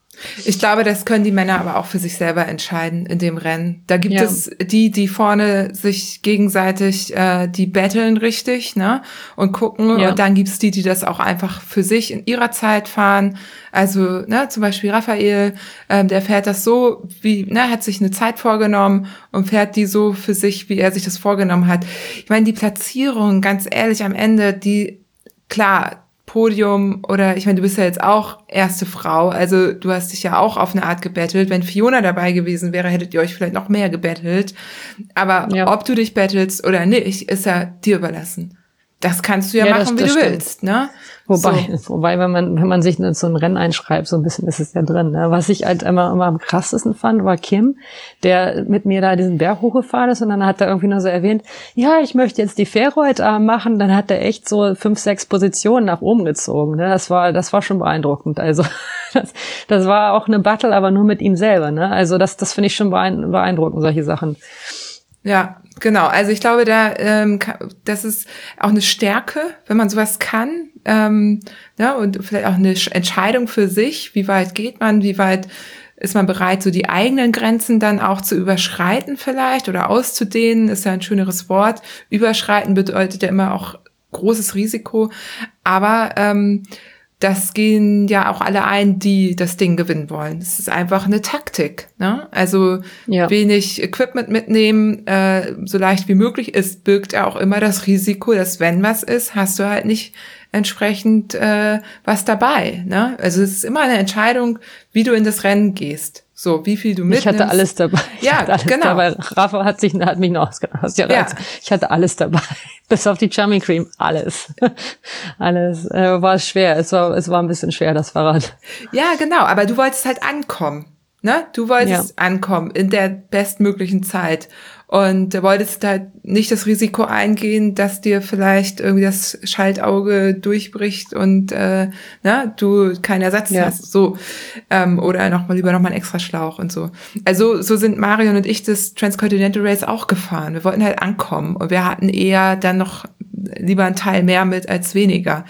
Ich glaube, das können die Männer aber auch für sich selber entscheiden in dem Rennen. Da gibt ja. es die, die vorne sich gegenseitig, äh, die battlen richtig, ne, und gucken. Ja. Und dann gibt's die, die das auch einfach für sich in ihrer Zeit fahren. Also, ne, zum Beispiel Raphael, ähm, der fährt das so, wie, ne, hat sich eine Zeit vorgenommen und fährt die so für sich, wie er sich das vorgenommen hat. Ich meine, die Platzierung, ganz ehrlich, am Ende, die, klar, Podium oder, ich meine, du bist ja jetzt auch erste Frau, also du hast dich ja auch auf eine Art gebettelt. Wenn Fiona dabei gewesen wäre, hättet ihr euch vielleicht noch mehr gebettelt. Aber ja. ob du dich bettelst oder nicht, ist ja dir überlassen. Das kannst du ja, ja machen, das, das wie du stimmt. willst, ne? Wobei, so. wobei, wenn man, wenn man sich in so ein Rennen einschreibt, so ein bisschen ist es ja drin, ne? Was ich halt immer, immer am krassesten fand, war Kim, der mit mir da diesen Berg hochgefahren ist und dann hat er irgendwie nur so erwähnt, ja, ich möchte jetzt die Fähre heute Abend machen, dann hat er echt so fünf, sechs Positionen nach oben gezogen, ne? Das war, das war schon beeindruckend, also, das, das war auch eine Battle, aber nur mit ihm selber, ne? Also, das, das finde ich schon beeindruckend, solche Sachen. Ja, genau. Also ich glaube, da ähm, das ist auch eine Stärke, wenn man sowas kann, ähm, ja, und vielleicht auch eine Entscheidung für sich, wie weit geht man, wie weit ist man bereit, so die eigenen Grenzen dann auch zu überschreiten vielleicht oder auszudehnen, ist ja ein schöneres Wort. Überschreiten bedeutet ja immer auch großes Risiko, aber ähm, das gehen ja auch alle ein, die das Ding gewinnen wollen. Es ist einfach eine Taktik, ne? Also ja. wenig Equipment mitnehmen, äh, so leicht wie möglich ist, birgt ja auch immer das Risiko, dass wenn was ist, hast du halt nicht entsprechend äh, was dabei, ne? Also es ist immer eine Entscheidung, wie du in das Rennen gehst. So, wie viel du mitnimmst. Ich hatte alles dabei. Ich ja, alles genau. Dabei. Rafa hat sich, hat mich noch ausgedacht. Ja, ja. Ich hatte alles dabei. Bis auf die Chummy Cream. Alles. Alles. Äh, war schwer. Es war, es war ein bisschen schwer, das Fahrrad. Ja, genau. Aber du wolltest halt ankommen, ne? Du wolltest ja. ankommen in der bestmöglichen Zeit. Und wolltest halt nicht das Risiko eingehen, dass dir vielleicht irgendwie das Schaltauge durchbricht und äh, na, du keinen Ersatz ja. hast. So. Ähm, oder noch mal lieber noch mal einen extra Schlauch und so. Also so sind Marion und ich das Transcontinental Race auch gefahren. Wir wollten halt ankommen und wir hatten eher dann noch lieber einen Teil mehr mit als weniger.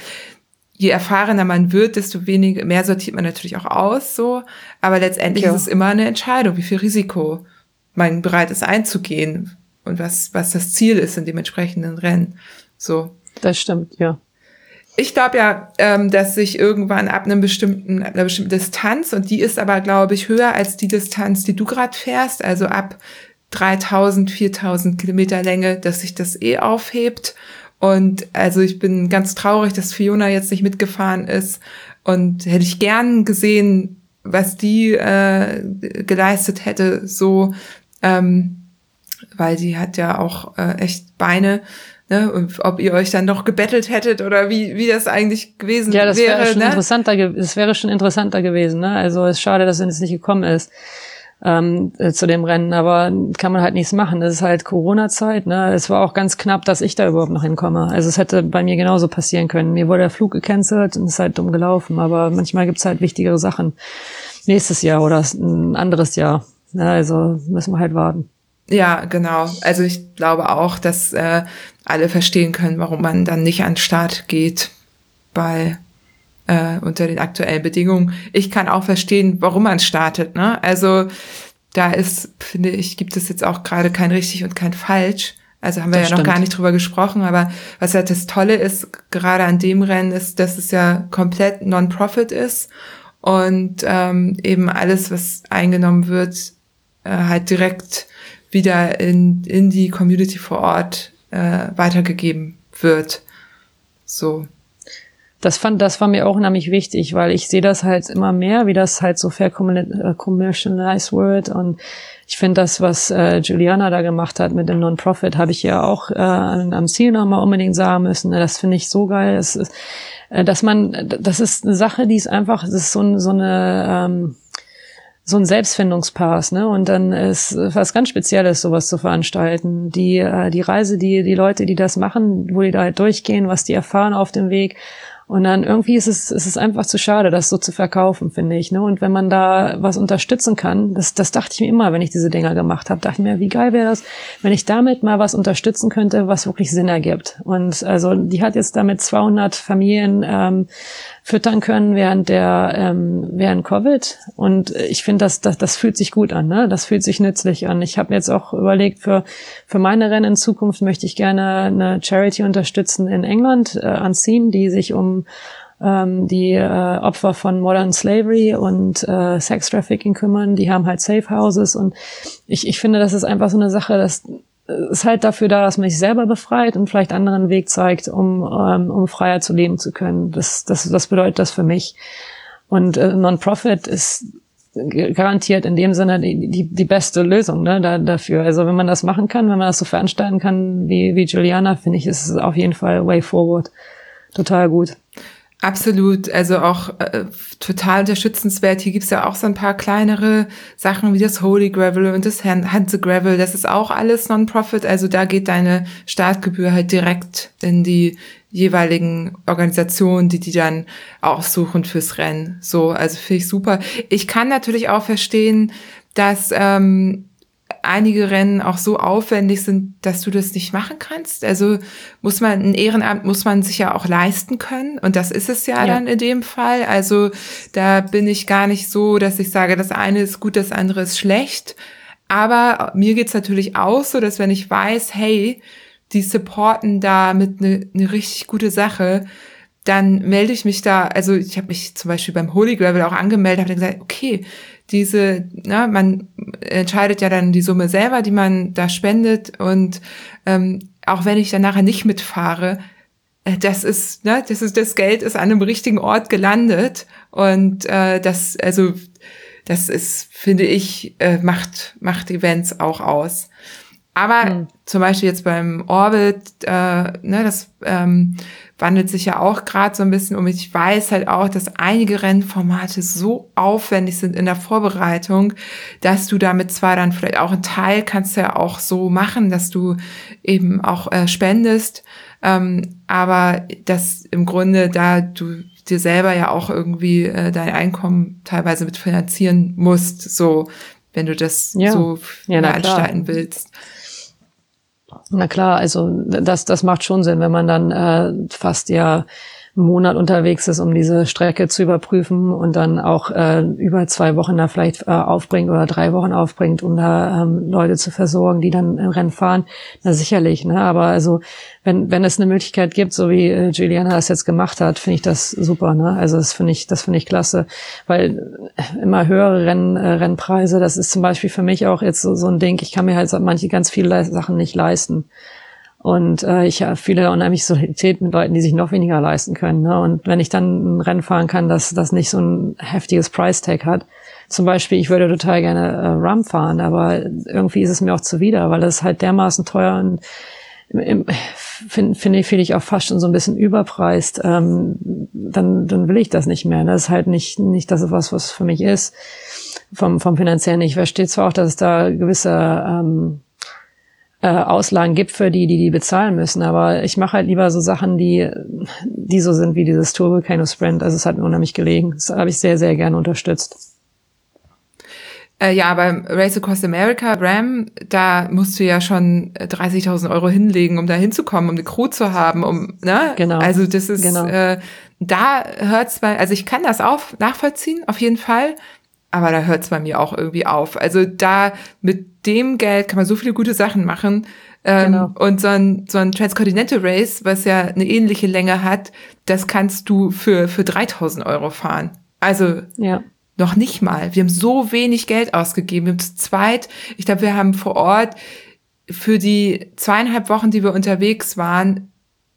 Je erfahrener man wird, desto weniger, mehr sortiert man natürlich auch aus, so. Aber letztendlich ja. ist es immer eine Entscheidung, wie viel Risiko man bereit ist einzugehen und was was das Ziel ist in dem entsprechenden Rennen. So. Das stimmt, ja. Ich glaube ja, ähm, dass sich irgendwann ab einem bestimmten, ab einer bestimmten Distanz, und die ist aber, glaube ich, höher als die Distanz, die du gerade fährst, also ab dreitausend, viertausend Kilometer Länge, dass sich das eh aufhebt. Und also ich bin ganz traurig, dass Fiona jetzt nicht mitgefahren ist, und hätte ich gern gesehen, was die äh, geleistet hätte, so, ähm, weil die hat ja auch äh, echt Beine, ne? Und ob ihr euch dann noch gebettelt hättet oder wie wie das eigentlich gewesen wäre. Ja, das wäre schon ne? interessanter, das wäre schon interessanter gewesen, ne? Also es ist schade, dass es jetzt nicht gekommen ist ähm, äh, zu dem Rennen, aber kann man halt nichts machen. Das ist halt Corona-Zeit, ne? Es war auch ganz knapp, dass ich da überhaupt noch hinkomme. Also es hätte bei mir genauso passieren können. Mir wurde der Flug gecancelt und es ist halt dumm gelaufen, aber manchmal gibt's halt wichtigere Sachen. Nächstes Jahr oder ein anderes Jahr. Ja, also müssen wir halt warten. Ja, genau. Also ich glaube auch, dass äh, alle verstehen können, warum man dann nicht an den Start geht bei äh, unter den aktuellen Bedingungen. Ich kann auch verstehen, warum man startet, ne? Also da ist, finde ich, gibt es jetzt auch gerade kein richtig und kein falsch. Also haben wir das ja noch stimmt. gar nicht drüber gesprochen, aber was halt das Tolle ist, gerade an dem Rennen, ist, dass es ja komplett Non-Profit ist und ähm, eben alles, was eingenommen wird, äh, halt direkt wieder in in die Community vor Ort äh, weitergegeben wird. So. Das fand, das war mir auch unheimlich wichtig, weil ich sehe das halt immer mehr, wie das halt so fair commercialized wird, und ich finde das, was äh, Juliana da gemacht hat mit dem Non-Profit, habe ich ja auch äh, am Ziel nochmal unbedingt sagen müssen. Das finde ich so geil. Das ist, äh, dass man, das ist eine Sache, die ist einfach, das ist so, so eine ähm, so ein Selbstfindungspass, ne? Und dann ist was ganz Spezielles, sowas zu veranstalten. Die die Reise, die die Leute, die das machen, wo die da halt durchgehen, was die erfahren auf dem Weg, Und dann irgendwie ist es, ist es einfach zu schade, das so zu verkaufen, finde ich, ne? Und wenn man da was unterstützen kann, das, das dachte ich mir immer, wenn ich diese Dinger gemacht habe, dachte ich mir, wie geil wäre das, wenn ich damit mal was unterstützen könnte, was wirklich Sinn ergibt. Und also die hat jetzt damit zweihundert Familien ähm, füttern können während der ähm, während Covid. Und ich finde, das, das das fühlt sich gut an, ne? Das fühlt sich nützlich an. Ich habe mir jetzt auch überlegt, für für meine Rennen in Zukunft möchte ich gerne eine Charity unterstützen in England, äh, Unseen, die sich um ähm, die äh, Opfer von Modern Slavery und äh, Sex Trafficking kümmern. Die haben halt Safe Houses und ich ich finde, das ist einfach so eine Sache, das ist halt dafür da, dass man sich selber befreit und vielleicht anderen einen Weg zeigt, um ähm, um freier zu leben zu können. Das das das bedeutet das für mich. Und äh, Non-Profit ist garantiert in dem Sinne die die, die beste Lösung, ne, da, dafür. Also wenn man das machen kann, wenn man das so veranstalten kann wie wie Juliana, finde ich, ist es auf jeden Fall way forward. Total gut. Absolut, also auch äh, total unterstützenswert. Hier gibt's ja auch so ein paar kleinere Sachen wie das Holy Gravel und das Hanse Gravel. Das ist auch alles Non-Profit. Also da geht deine Startgebühr halt direkt in die jeweiligen Organisationen, die die dann aussuchen fürs Rennen. So, also finde ich super. Ich kann natürlich auch verstehen, dass ähm, einige Rennen auch so aufwendig sind, dass du das nicht machen kannst. Also muss man, ein Ehrenamt muss man sich ja auch leisten können. Und das ist es ja, ja dann in dem Fall. Also da bin ich gar nicht so, dass ich sage, das eine ist gut, das andere ist schlecht. Aber mir geht's natürlich auch so, dass wenn ich weiß, hey, die supporten da mit eine ne richtig gute Sache, dann melde ich mich da, also ich habe mich zum Beispiel beim Holy Gravel auch angemeldet, habe dann gesagt, okay, diese, na, man entscheidet ja dann die Summe selber, die man da spendet und ähm, auch wenn ich dann nachher nicht mitfahre, äh, das ist, ne, das ist, das Geld ist an einem richtigen Ort gelandet und äh, das, also das ist, finde ich, äh, macht macht Events auch aus. Aber hm. zum Beispiel jetzt beim Orbit, äh, ne, das ähm, wandelt sich ja auch gerade so ein bisschen um. Ich weiß halt auch, dass einige Rennformate so aufwendig sind in der Vorbereitung, dass du damit zwar dann vielleicht auch einen Teil kannst du ja auch so machen, dass du eben auch äh, spendest, ähm, aber dass im Grunde da du dir selber ja auch irgendwie äh, dein Einkommen teilweise mit finanzieren musst, so wenn du das ja. so ja, veranstalten willst. Na klar, also das das macht schon Sinn, wenn man dann äh, fast ja einen Monat unterwegs ist, um diese Strecke zu überprüfen und dann auch äh, über zwei Wochen da vielleicht äh, aufbringt oder drei Wochen aufbringt, um da ähm, Leute zu versorgen, die dann im Rennen fahren. Na sicherlich, ne? Aber also wenn wenn es eine Möglichkeit gibt, so wie äh, Juliana das jetzt gemacht hat, finde ich das super, ne? Also das finde ich das finde ich klasse, weil immer höhere Renn, äh, Rennpreise, das ist zum Beispiel für mich auch jetzt so, so ein Ding. Ich kann mir halt manche ganz viele Sachen nicht leisten. Und äh, ich habe viele unheimlich Solidarität mit Leuten, die sich noch weniger leisten können. Ne? Und wenn ich dann ein Rennen fahren kann, das das nicht so ein heftiges Price-Tag hat. Zum Beispiel, ich würde total gerne äh, Rum fahren, aber irgendwie ist es mir auch zuwider, weil das halt dermaßen teuer und finde find ich, find ich auch fast schon so ein bisschen überpreist. Ähm, dann dann will ich das nicht mehr. Das ist halt nicht nicht das, was was für mich ist. Vom vom finanziellen. Ich verstehe zwar auch, dass es da gewisse ähm, äh, Auslagen gibt für die, die die bezahlen müssen, aber ich mache halt lieber so Sachen, die die so sind wie dieses Tour Volcano Sprint. Also es hat mir unheimlich gelegen. Das habe ich sehr, sehr gerne unterstützt. Äh, ja, beim Race Across America, Ram, da musst du ja schon dreißigtausend Euro hinlegen, um da hinzukommen, um eine Crew zu haben, um, ne? Genau. Also das ist, genau. äh, da hört's bei, also ich kann das auch nachvollziehen, auf jeden Fall, aber da hört's bei mir auch irgendwie auf. Also da mit dem Geld kann man so viele gute Sachen machen. Ähm, genau. Und so ein, so ein Transcontinental Race, was ja eine ähnliche Länge hat, das kannst du für, für dreitausend Euro fahren. Also, ja. Noch nicht mal. Wir haben so wenig Geld ausgegeben. Wir haben zu zweit, ich glaube, wir haben vor Ort für die zweieinhalb Wochen, die wir unterwegs waren,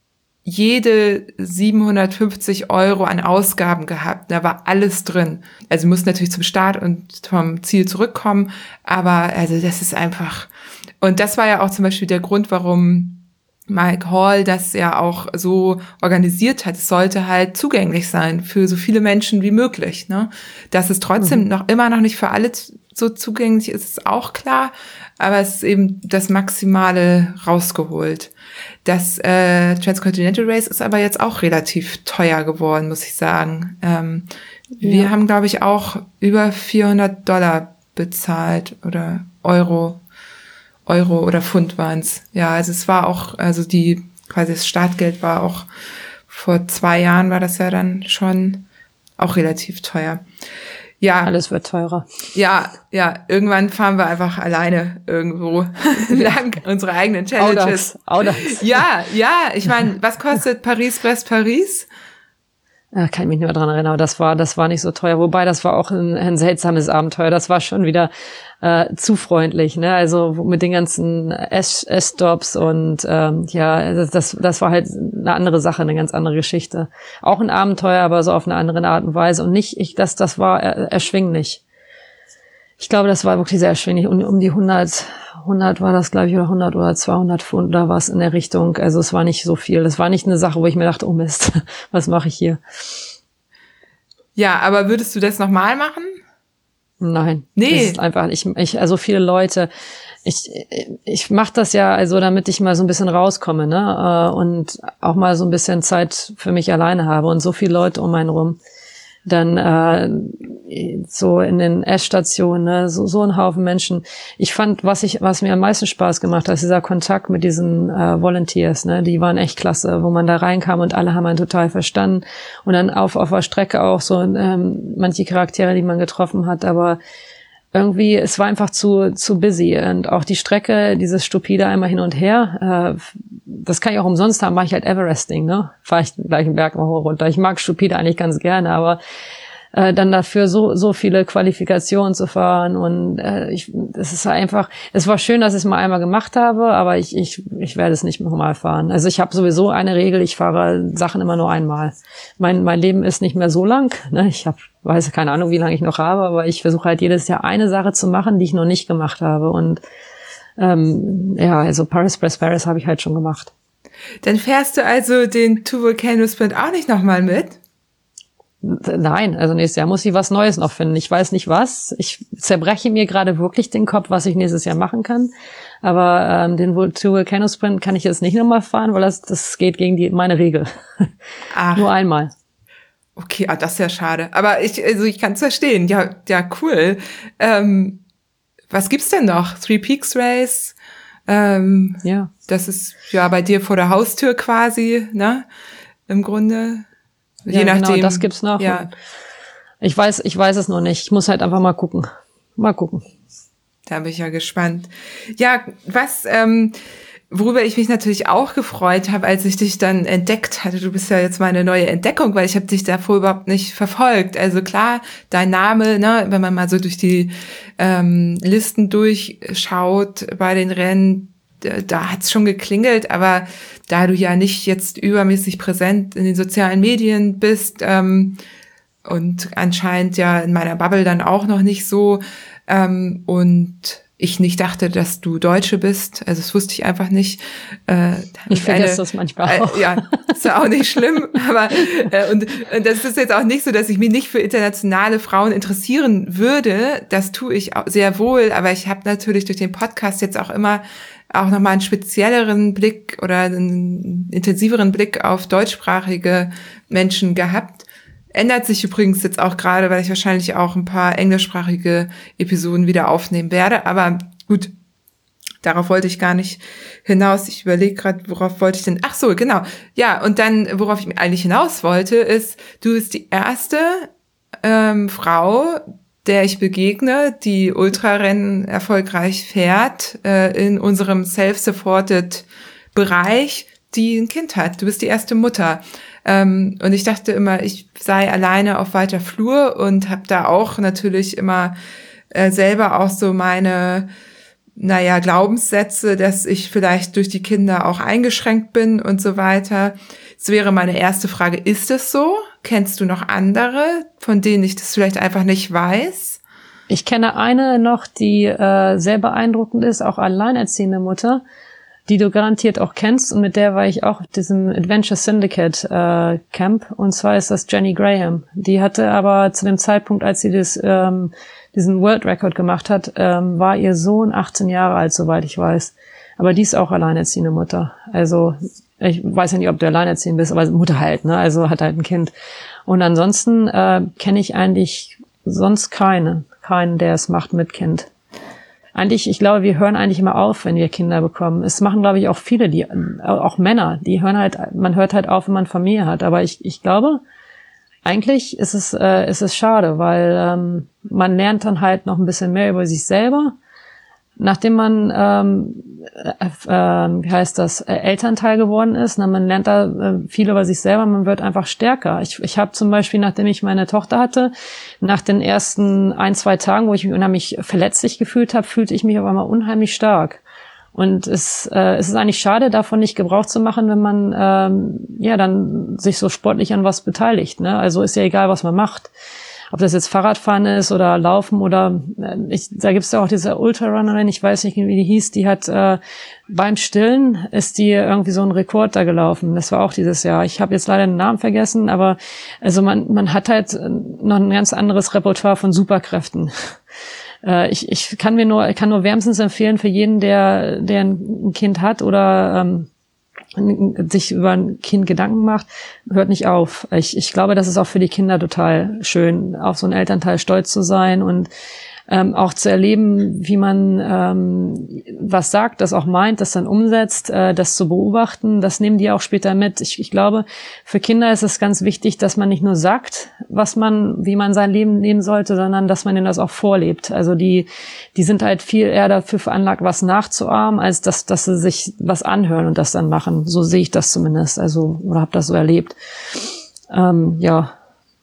jede siebenhundertfünfzig Euro an Ausgaben gehabt. Da war alles drin. Also wir mussten natürlich zum Start und vom Ziel zurückkommen. Aber also das ist einfach... Und das war ja auch zum Beispiel der Grund, warum Mike Hall das ja auch so organisiert hat. Es sollte halt zugänglich sein für so viele Menschen wie möglich, ne? Dass es trotzdem mhm. noch immer noch nicht für alle so zugänglich ist, ist auch klar, aber es ist eben das Maximale rausgeholt. Das äh, Transcontinental Race ist aber jetzt auch relativ teuer geworden, muss ich sagen. Ähm, ja. Wir haben, glaube ich, auch über vierhundert Dollar bezahlt oder Euro, Euro oder Pfund waren's. Ja, also es war auch, also die quasi das Startgeld war auch vor zwei Jahren war das ja dann schon auch relativ teuer. Ja. Alles wird teurer. Ja, ja. Irgendwann fahren wir einfach alleine irgendwo lang unsere eigenen Challenges. Audax, Audax. Ja, ja. Ich meine, was kostet Paris-Brest-Paris? Ja, kann ich mich nicht mehr dran erinnern, aber das war, das war nicht so teuer. Wobei, das war auch ein, ein seltsames Abenteuer. Das war schon wieder äh, zu freundlich, ne? Also mit den ganzen Essstops und ähm, ja, das, das war halt eine andere Sache, eine ganz andere Geschichte. Auch ein Abenteuer, aber so auf eine andere Art und Weise. Und nicht, ich, das, das war er, erschwinglich. Ich glaube, das war wirklich sehr erschwinglich. Und um die hundert, hundert war das, glaube ich, oder hundert oder zweihundert Pfund oder was in der Richtung. Also es war nicht so viel. Das war nicht eine Sache, wo ich mir dachte, oh Mist, was mache ich hier? Ja, aber würdest du das nochmal machen? Nein. Nee. Das ist einfach, ich, ich, also viele Leute, ich, ich mache das ja, also damit ich mal so ein bisschen rauskomme, ne, und auch mal so ein bisschen Zeit für mich alleine habe und so viele Leute um einen rum. Dann äh, so in den Essstationen, ne, so, so ein Haufen Menschen. Ich fand, was ich, was mir am meisten Spaß gemacht hat, ist dieser Kontakt mit diesen äh, Volunteers, ne, die waren echt klasse, wo man da reinkam und alle haben einen total verstanden. Und dann auf auf der Strecke auch so ähm, manche Charaktere, die man getroffen hat, aber irgendwie, es war einfach zu zu busy und auch die Strecke, dieses stupide einmal hin und her, äh, das kann ich auch umsonst haben, mache ich halt Everesting, ne? Fahre ich den gleichen Berg mal hoch runter. Ich mag stupide eigentlich ganz gerne, aber äh, dann dafür so so viele Qualifikationen zu fahren und äh, ich, es ist einfach, es war schön, dass ich es mal einmal gemacht habe, aber ich ich ich werde es nicht nochmal fahren. Also ich habe sowieso eine Regel, ich fahre Sachen immer nur einmal. Mein mein Leben ist nicht mehr so lang, ne? Ich habe weiß keine Ahnung, wie lange ich noch habe, aber ich versuche halt jedes Jahr eine Sache zu machen, die ich noch nicht gemacht habe. Und ähm, ja, also Paris-Brest-Paris habe ich halt schon gemacht. Dann fährst du also den Two Volcano Sprint auch nicht nochmal mit? Nein, also nächstes Jahr muss ich was Neues noch finden. Ich weiß nicht was. Ich zerbreche mir gerade wirklich den Kopf, was ich nächstes Jahr machen kann. Aber ähm, den Two Volcano Sprint kann ich jetzt nicht nochmal fahren, weil das das geht gegen die meine Regel. Ach. Nur einmal. Okay, ah, das ist ja schade. Aber ich, also ich kann es verstehen. Ja, ja, cool. Ähm, was gibt's denn noch? Three Peaks Race. Ähm, ja. Das ist ja bei dir vor der Haustür quasi, ne? Im Grunde. Je ja, nachdem. Genau, das gibt's noch. Ja. Ich weiß, ich weiß es noch nicht. Ich muss halt einfach mal gucken. Mal gucken. Da bin ich ja gespannt. Ja, was, ähm, worüber ich mich natürlich auch gefreut habe, als ich dich dann entdeckt hatte, du bist ja jetzt meine neue Entdeckung, weil ich habe dich davor überhaupt nicht verfolgt. Also klar, dein Name, ne, wenn man mal so durch die ähm, Listen durchschaut bei den Rennen, da, da hat's schon geklingelt, aber da du ja nicht jetzt übermäßig präsent in den sozialen Medien bist ähm, und anscheinend ja in meiner Bubble dann auch noch nicht so ähm, und ich nicht dachte, dass du Deutsche bist. Also das wusste ich einfach nicht. Äh, ich vergesse das manchmal auch. Äh, ja, ist ja auch nicht schlimm. Aber äh, und, und das ist jetzt auch nicht so, dass ich mich nicht für internationale Frauen interessieren würde. Das tue ich auch sehr wohl. Aber ich habe natürlich durch den Podcast jetzt auch immer auch nochmal einen spezielleren Blick oder einen intensiveren Blick auf deutschsprachige Menschen gehabt. Ändert sich übrigens jetzt auch gerade, weil ich wahrscheinlich auch ein paar englischsprachige Episoden wieder aufnehmen werde. Aber gut, darauf wollte ich gar nicht hinaus. Ich überlege gerade, worauf wollte ich denn? Ach so, genau. Ja, und dann, worauf ich eigentlich hinaus wollte, ist, du bist die erste ähm, Frau, der ich begegne, die Ultrarennen erfolgreich fährt, äh, in unserem self-supported Bereich, die ein Kind hat. Du bist die erste Mutter. Ähm, und ich dachte immer, ich sei alleine auf weiter Flur und habe da auch natürlich immer äh, selber auch so meine, naja, Glaubenssätze, dass ich vielleicht durch die Kinder auch eingeschränkt bin und so weiter. Es wäre meine erste Frage, ist es so? Kennst du noch andere, von denen ich das vielleicht einfach nicht weiß? Ich kenne eine noch, die äh, sehr beeindruckend ist, auch alleinerziehende Mutter. die du garantiert auch kennst, und mit der war ich auch auf diesem Adventure Syndicate äh, Camp, und zwar ist das Jenny Graham. Die hatte aber zu dem Zeitpunkt, als sie das, ähm, diesen World Record gemacht hat, ähm, war ihr Sohn achtzehn Jahre alt, soweit ich weiß. Aber die ist auch alleinerziehende Mutter. Also ich weiß ja nicht, ob du alleinerziehend bist, aber Mutter halt, ne? Also hat halt ein Kind. Und ansonsten äh, kenne ich eigentlich sonst keine, keinen, der es macht mit Kind. Eigentlich, ich glaube, wir hören eigentlich immer auf, wenn wir Kinder bekommen. Es machen, glaube ich, auch viele, die, auch Männer, die hören halt, man hört halt auf, wenn man Familie hat. Aber ich, ich glaube, eigentlich ist es, äh, ist es schade, weil ähm, man lernt dann halt noch ein bisschen mehr über sich selber. Nachdem man, ähm, äh, äh, wie heißt das, äh, Elternteil geworden ist, na, man lernt da äh, viel über sich selber, man wird einfach stärker. Ich, ich habe zum Beispiel, nachdem ich meine Tochter hatte, nach den ersten ein, zwei Tagen, wo ich mich unheimlich verletzlich gefühlt habe, fühlte ich mich auf einmal unheimlich stark. Und es, äh, es ist eigentlich schade, davon nicht Gebrauch zu machen, wenn man ähm, ja dann sich so sportlich an was beteiligt. Ne? Also ist ja egal, was man macht. Ob das jetzt Fahrradfahren ist oder Laufen oder ich, da gibt's ja auch diese Ultrarunnerin, ich weiß nicht, wie die hieß, die hat äh, beim Stillen ist die irgendwie so einen Rekord da gelaufen. Das war auch dieses Jahr. Ich habe jetzt leider den Namen vergessen, aber also man man hat halt noch ein ganz anderes Repertoire von Superkräften. Äh, ich ich kann mir nur kann nur wärmstens empfehlen für jeden, der der ein Kind hat oder ähm, sich über ein Kind Gedanken macht, hört nicht auf. Ich, ich glaube, das ist auch für die Kinder total schön, auf so einen Elternteil stolz zu sein und ähm, auch zu erleben, wie man ähm, was sagt, das auch meint, das dann umsetzt, äh, das zu beobachten, das nehmen die auch später mit. Ich, ich glaube, für Kinder ist es ganz wichtig, dass man nicht nur sagt, was man, wie man sein Leben leben sollte, sondern dass man ihnen das auch vorlebt. Also die, die sind halt viel eher dafür veranlagt, was nachzuahmen, als dass, dass sie sich was anhören und das dann machen. So sehe ich das zumindest, also oder habe das so erlebt. Ähm, ja.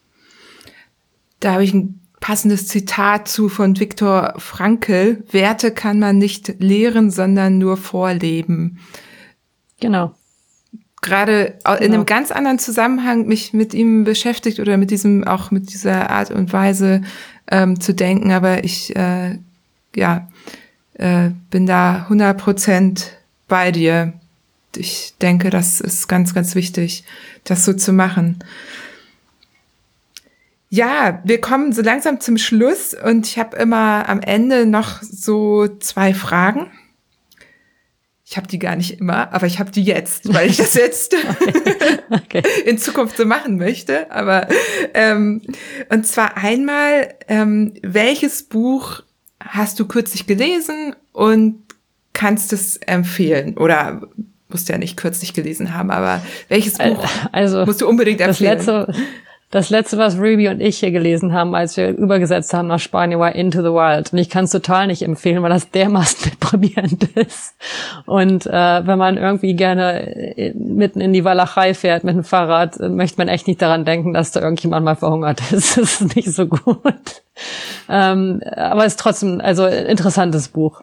Da habe ich ein passendes Zitat zu von Viktor Frankl. Werte kann man nicht lehren, sondern nur vorleben. Genau. Gerade in genau. einem ganz anderen Zusammenhang mich mit ihm beschäftigt oder mit diesem, auch mit dieser Art und Weise ähm, zu denken. Aber ich, äh, ja, äh, bin da hundert Prozent bei dir. Ich denke, das ist ganz, ganz wichtig, das so zu machen. Ja, wir kommen so langsam zum Schluss und ich habe immer am Ende noch so zwei Fragen. Ich habe die gar nicht immer, aber ich habe die jetzt, weil ich das jetzt okay. in Zukunft so machen möchte. Aber ähm, und zwar einmal, ähm, welches Buch hast du kürzlich gelesen und kannst es empfehlen? Oder musst ja nicht kürzlich gelesen haben, aber welches Buch also, musst du unbedingt empfehlen? Das letzte Das letzte, was Ruby und ich hier gelesen haben, als wir übergesetzt haben nach Spanien, war Into the Wild. Und ich kann es total nicht empfehlen, weil das dermaßen deprimierend ist. Und äh, wenn man irgendwie gerne mitten in die Walachei fährt mit dem Fahrrad, möchte man echt nicht daran denken, dass da irgendjemand mal verhungert ist. Das ist nicht so gut. Ähm, aber es ist trotzdem, also ein interessantes Buch.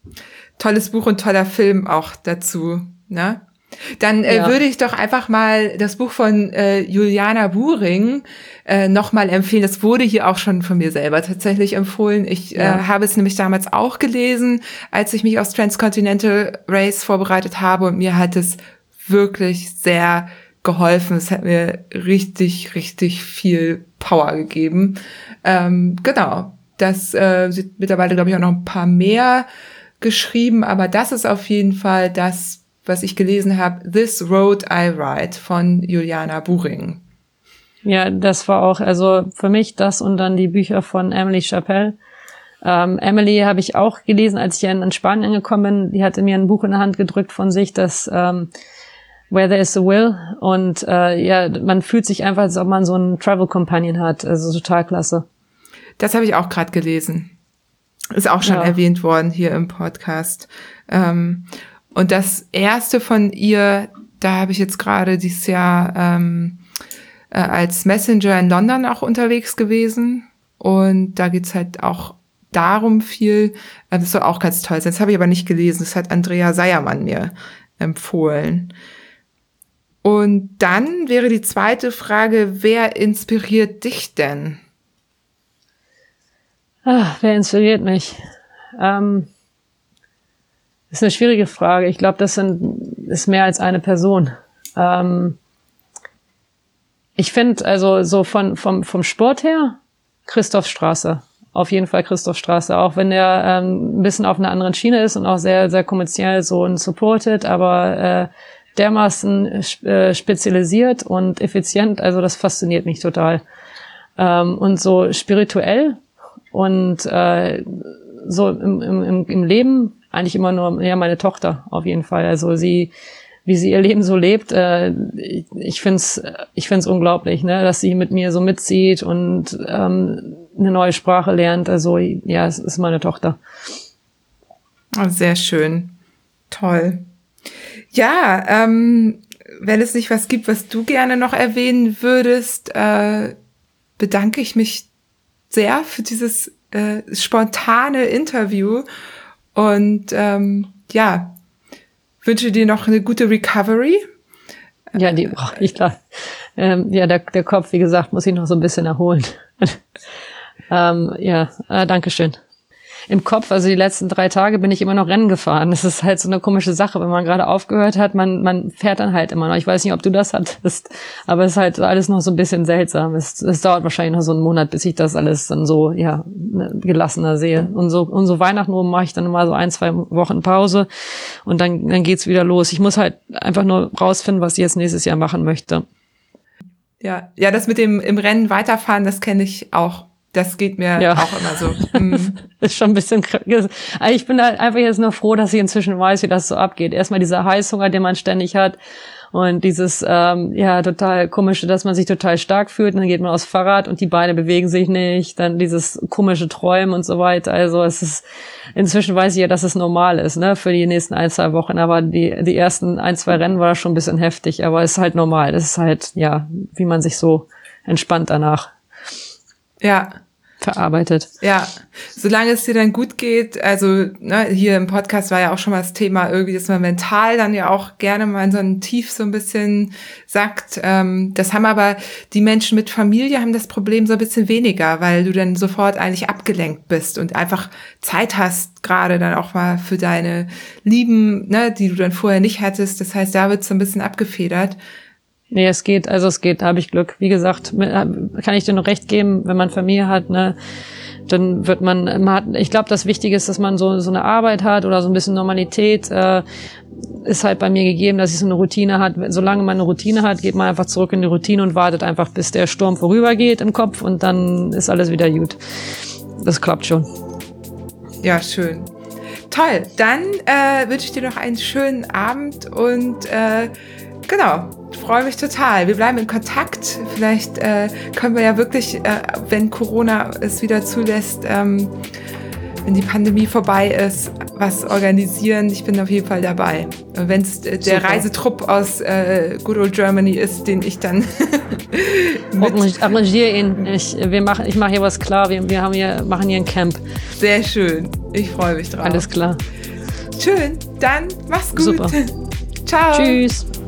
Tolles Buch und toller Film auch dazu, ne? Dann äh, ja. würde ich doch einfach mal das Buch von äh, Juliana Buhring äh, nochmal empfehlen. Das wurde hier auch schon von mir selber tatsächlich empfohlen. Ich ja. äh, habe es nämlich damals auch gelesen, als ich mich aufs Transcontinental Race vorbereitet habe. Und mir hat es wirklich sehr geholfen. Es hat mir richtig, richtig viel Power gegeben. Ähm, genau. Das äh, sind mittlerweile, glaube ich, auch noch ein paar mehr geschrieben. Aber das ist auf jeden Fall das, was ich gelesen habe, This Road I Ride von Juliana Buhring. Ja, das war auch, also für mich das und dann die Bücher von Emily Chappell. Ähm, Emily habe ich auch gelesen, als ich in Spanien angekommen bin. Die hatte mir ein Buch in der Hand gedrückt von sich, das ähm, Where There Is a Will. Und äh, ja, man fühlt sich einfach, als ob man so einen Travel Companion hat. Also total klasse. Das habe ich auch gerade gelesen. Ist auch schon ja. erwähnt worden hier im Podcast. Ähm, Und das erste von ihr, da habe ich jetzt gerade dieses Jahr ähm, äh, als Messenger in London auch unterwegs gewesen. Und da geht's halt auch darum viel. Äh, das soll auch ganz toll sein. Das habe ich aber nicht gelesen. Das hat Andrea Seiermann mir empfohlen. Und dann wäre die zweite Frage, wer inspiriert dich denn? Ach, wer inspiriert mich? Ähm Das ist eine schwierige Frage. Ich glaube, das sind, ist mehr als eine Person. Ähm, ich finde, also so von, vom, vom Sport her, Christoph Strasser. Auf jeden Fall Christoph Strasser. Auch wenn er ähm, ein bisschen auf einer anderen Schiene ist und auch sehr, sehr kommerziell so und supported, aber äh, dermaßen äh, spezialisiert und effizient. Also das fasziniert mich total. Ähm, und so spirituell und äh, so im, im, im Leben eigentlich immer nur ja meine Tochter auf jeden Fall. Also sie, wie sie ihr Leben so lebt, äh, ich, ich find's, ich find's unglaublich, ne, dass sie mit mir so mitzieht und ähm, eine neue Sprache lernt. Also ja, es ist meine Tochter. Oh, sehr schön, toll. Ja, ähm, wenn es nicht was gibt, was du gerne noch erwähnen würdest, äh, bedanke ich mich sehr für dieses äh, spontane Interview und ähm, ja, wünsche dir noch eine gute Recovery. Ja, die brauche ich klar. Ähm, ja, der, der Kopf, wie gesagt, muss ich noch so ein bisschen erholen. ähm, ja, äh, Dankeschön. Im Kopf, also die letzten drei Tage bin ich immer noch Rennen gefahren. Das ist halt so eine komische Sache, wenn man gerade aufgehört hat, man man fährt dann halt immer noch. Ich weiß nicht, ob du das hattest, aber es ist halt alles noch so ein bisschen seltsam. Es, es dauert wahrscheinlich noch so einen Monat, bis ich das alles dann so, ja, gelassener sehe. Und so, und so Weihnachten rum mache ich dann mal so ein, zwei Wochen Pause und dann, dann geht's wieder los. Ich muss halt einfach nur rausfinden, was ich jetzt nächstes Jahr machen möchte. Ja, ja, das mit dem im Rennen weiterfahren, das kenne ich auch. Das geht mir ja auch immer so. Mm. Ist schon ein bisschen krank. Ich bin halt einfach jetzt nur froh, dass ich inzwischen weiß, wie das so abgeht. Erstmal dieser Heißhunger, den man ständig hat und dieses ähm, ja total komische, dass man sich total stark fühlt und dann geht man aufs Fahrrad und die Beine bewegen sich nicht, dann dieses komische Träumen und so weiter. Also es ist, inzwischen weiß ich ja, dass es normal ist, ne, für die nächsten ein, zwei Wochen, aber die die ersten ein, zwei Rennen war schon ein bisschen heftig, aber es ist halt normal. Das ist halt, ja, wie man sich so entspannt danach ja verarbeitet. Ja, solange es dir dann gut geht, also ne, hier im Podcast war ja auch schon mal das Thema irgendwie, dass man mental dann ja auch gerne mal in so ein Tief so ein bisschen sagt. Ähm, das haben aber die Menschen mit Familie haben das Problem so ein bisschen weniger, weil du dann sofort eigentlich abgelenkt bist und einfach Zeit hast, gerade dann auch mal für deine Lieben, ne, die du dann vorher nicht hattest. Das heißt, da wird so ein bisschen abgefedert. Nee, es geht, also es geht, da habe ich Glück. Wie gesagt, kann ich dir noch recht geben, wenn man Familie hat, ne, dann wird man, man hat, ich glaube, das Wichtige ist, dass man so so eine Arbeit hat oder so ein bisschen Normalität, äh, ist halt bei mir gegeben, dass ich so eine Routine hat. Solange man eine Routine hat, geht man einfach zurück in die Routine und wartet einfach, bis der Sturm vorübergeht im Kopf und dann ist alles wieder gut. Das klappt schon. Ja, schön. Toll, dann äh, wünsche ich dir noch einen schönen Abend und äh, genau, freue mich total. Wir bleiben in Kontakt. Vielleicht äh, können wir ja wirklich, äh, wenn Corona es wieder zulässt, ähm, wenn die Pandemie vorbei ist, was organisieren. Ich bin auf jeden Fall dabei. Wenn es äh, der Super. Reisetrupp aus äh, Good Old Germany ist, den ich dann mit arrangiere ihn. Ich, wir machen, ich mache hier was klar. Wir, wir haben hier, machen hier ein Camp. Sehr schön. Ich freue mich drauf. Alles klar. Schön. Dann mach's gut. Super. Ciao. Tschüss.